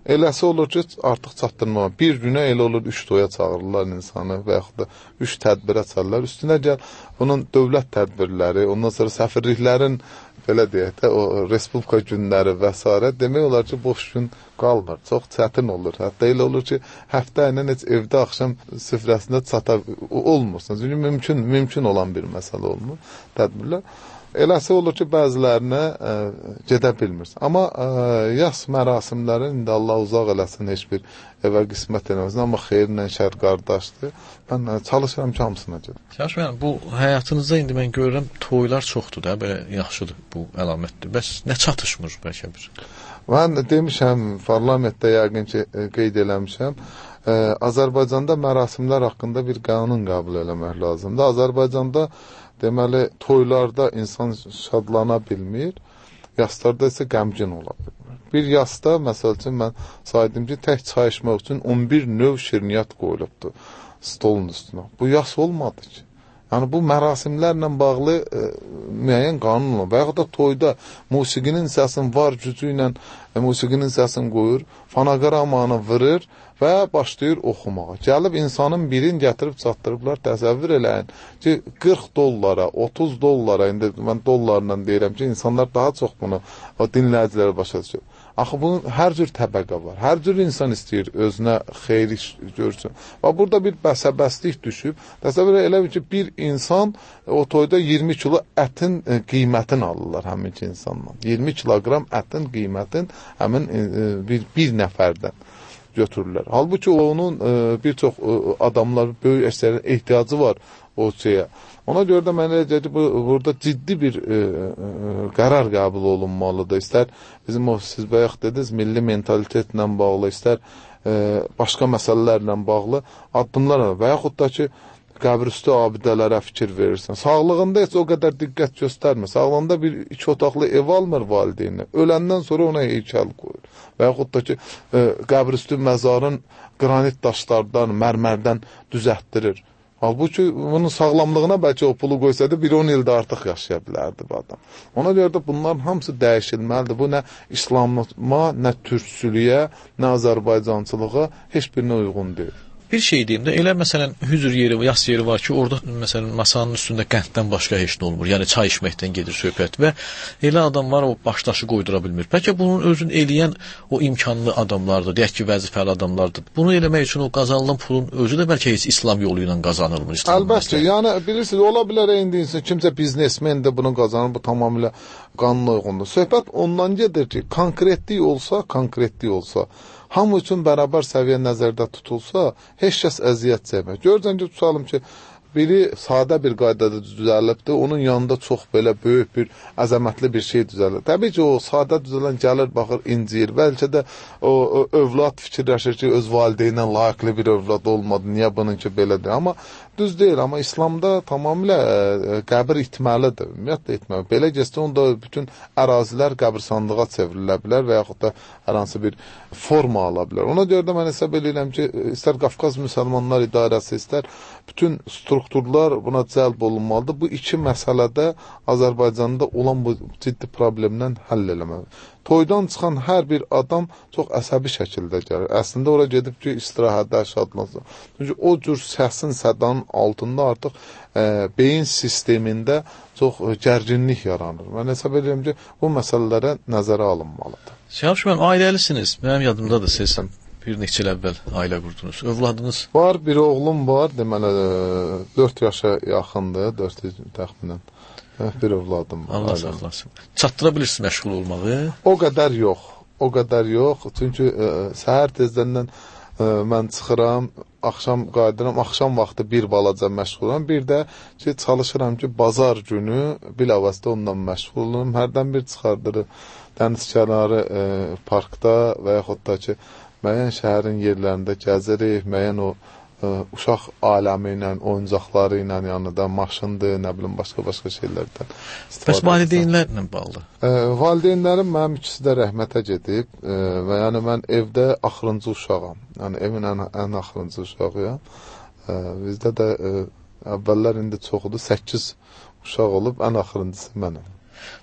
Eləsi olur ki, artıq çatdırma. Bir günə elə olur, üç toya çağırırlar insanı və yaxud da üç tədbirə çağırırlar. Üstünə gəl, bunun dövlət tədbirləri, ondan sonra səfirliklərin, belə deyək də, o respublika günləri və s. demək olar ki, boş gün qalmır. Çox çətin olur. Hətta elə olur ki, həftə ilə heç evdə axşam süfrəsində çata olmursunuz. Çünki mümkün, mümkün olan bir məsələ olmur tədbirlər. Eləsi olur ki, bəzilərinə ə, gedə bilmirsən. Amma ə, yas mərasimlərin indi Allah uzaq eləsin, heç bir evə qismət eləməsin. Amma xeyirlə şər qardaşdır. Mən ə, çalışıram ki, hamısına gedim. Şaş müəllim, bu həyatınızda indi mən görürəm toylar çoxdur da, belə yaxşıdır bu əlamətdir. Bəs nə çatışmır bəlkə bir? Mən demişəm, parlamentdə yəqin ki, qeyd eləmişəm. Ə, Azərbaycanda mərasimlər haqqında bir qanun qəbul eləmək lazımdır. Azərbaycanda deməli, toylarda insan şadlana bilmir, yaslarda isə qəmgin ola bilmir. Bir yasda, məsəl üçün, mən saydım ki, tək çay içmək üçün on bir növ şirniyyat qoyulubdur stolun üstünə. Bu yas olmadı ki. Yəni, bu mərasimlərlə bağlı e, müəyyən qanun olur. Və yaxud da toyda musiqinin səsini var gücü ilə e, musiqinin səsini qoyur, fonoqramanı vırır və başlayır oxumağa. Gəlib insanın birini gətirib çatdırıblar, təsəvvür eləyin ki, qırx dollara, otuz dollara, indi mən dollarla deyirəm ki, insanlar daha çox bunu o dinləyicilərə başa düşür. Axı bunun hər cür təbəqə var. Hər cür insan istəyir özünə xeyir iş görsün. Və burada bir bəsəbəslik düşüb. Təsəvvür elə ki, bir insan o toyda iyirmi kilo ətin e, qiymətini alırlar həmin ki insandan. iyirmi kiloqram ətin qiymətin həmin e, bir, bir nəfərdən götürürlər. Halbuki onun e, bir çox e, adamlar, böyük əksərin ehtiyacı var o şeyə. Ona görə də mən elə ki, bu, burada ciddi bir e, e, qərar qəbul olunmalıdır. İstər bizim o, siz bayaq dediniz, milli mentalitetlə bağlı, istər e, başqa məsələlərlə bağlı addımlar var. Və yaxud da ki, qəbrüstü abidələrə fikir verirsən. Sağlığında heç o qədər diqqət göstərmir. Sağlığında bir iki otaqlı ev almır valideyni. Öləndən sonra ona heykəl qoyur. Və yaxud da ki, e, qəbrüstü məzarın qranit daşlardan, mərmərdən düzəltdirir. Halbuki bunun sağlamlığına bəlkə o pulu qoysaydı bir on ildə artıq yaşaya bilərdi bu adam. Ona görə də bunların hamısı dəyişilməlidir. Bu nə İslama, nə türkçülüyə, nə Azərbaycançılığa heç birinə uyğun deyil. Bir şey deyim də, elə məsələn hüzür yeri, yas yeri var ki, orada məsələn masanın üstündə qənddən başqa heç nə olmur. Yəni çay içməkdən gedir söhbət və elə adam var, o başdaşı qoydura bilmir. Bəlkə bunun özünü eləyən o imkanlı adamlardır, deyək ki, vəzifəli adamlardır. Bunu eləmək üçün o qazanılan pulun özü də bəlkə heç İslam yolu ilə qazanılmır. Əlbəttə, yəni bilirsiniz, ola bilər indi insan, kimsə biznesmen də bunu qazanır, bu tamamilə qanuna uyğundur. Söhbət ondan gedir ki, konkretlik olsa, konkretlik olsa, hamı üçün bərabər səviyyə nəzərdə tutulsa, heç kəs əziyyət çəkmir. Görürsən ki, tutalım ki, biri sadə bir qaydada düzəlibdir, onun yanında çox belə böyük bir, əzəmətli bir şey düzəlir. Təbii ki, o sadə düzələn gəlir, baxır, incir. Bəlkə də o, o övlad fikirləşir ki, öz valideynə layiqli bir övlad olmadı, niyə bununki belədir? Amma düz deyil, amma İslamda tamamilə ə, qəbir itməlidir, ümumiyyətlə itməlidir. Belə gəzsə, onda bütün ərazilər qəbirsanlığa çevrilə bilər və yaxud da hər hansı bir forma ala bilər. Ona görə də mən hesab edirəm ki, istər Qafqaz Müsəlmanlar İdarəsi, istər bütün strukturlar buna cəlb olunmalıdır. Bu iki məsələdə Azərbaycanda olan bu ciddi problemdən həll eləməlidir. Toydan çıxan hər bir adam çox əsəbi şəkildə gəlir. Əslində ora gedib ki, istirahətdə şadlansın. Çünki o cür səsin, sədanın altında artıq e, beyin sistemində çox e, gərginlik yaranır. Mən hesab edirəm ki, bu məsələlərə nəzərə alınmalıdır. Şahap müəllim, ailəlisiniz. Mənim yadımdadır, siz bir neçə il əvvəl ailə qurdunuz. Övladınız? Var, bir oğlum var. Deməli, dörd yaşa yaxındır, dörd təxminən. Bir övladım var. Allah saxlasın. Çatdıra bilirsiniz məşğul olmağı? O qədər yox. O qədər yox. Çünki ə, səhər tezdəndən ə, mən çıxıram, axşam qayıdıram, axşam vaxtı bir balaca məşğulam. Bir də ki, çalışıram ki, bazar günü bilavasitə ondan məşğul olum. Hərdən bir çıxardırım dəniz kənarı ə, parkda və yaxud da ki, müəyyən şəhərin yerlərində gəzirik, müəyyən o ə, uşaq aləmi ilə, oyuncaqları ilə yanında, maşındır, nə bilim, başqa-başqa şeylərdən istifadə. Bəs valideynlərlə bağlı? Ə, valideynlərim mənim ikisi də rəhmətə gedib ə, və yəni mən evdə axırıncı uşağam. Yəni evin ən, ən axırıncı uşağıyam. Ə, bizdə də ə, əvvəllər indi çoxudur, səkkiz uşaq olub, ən axırıncısı mənəm.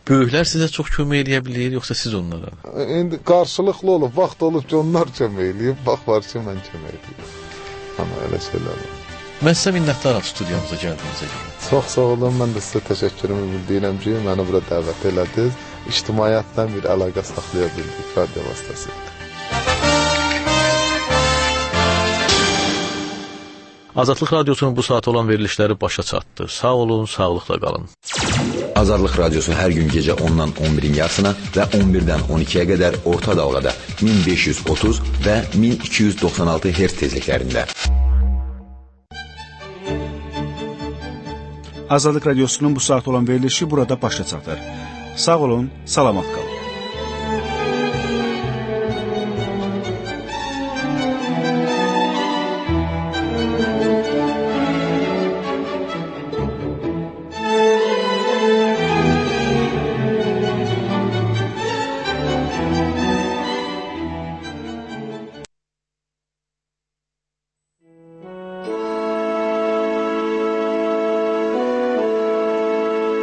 böyüklər sizə çox kömək eləyə bilir, yoxsa siz onlara? İndi qarşılıqlı olub, vaxt olub ki, onlar kömək eləyib, vaxt var ki, mən kömək eləyib. Amma elə şeylər var. Mən sizə minnətdaram studiyamıza gəldiyinizə görə. Çox sağ olun, mən də sizə təşəkkürümü bildirirəm ki, məni bura dəvət elədiniz. İctimaiyyətlə bir əlaqə saxlaya bildik radio vasitəsilə. Azadlıq Radiosunun bu saat olan verilişləri başa çatdı. Sağ olun, sağlıqla qalın. Azadlıq Radiosu hər gün gecə ondan on birin yarısına və on birdən on ikiyə qədər orta dalğada min beş yüz otuz və min iki yüz doxsan altı hertz tezliklərində. Azadlıq Radiosunun bu saat olan verilişi burada başa çatır. Sağ olun, salamat qalın.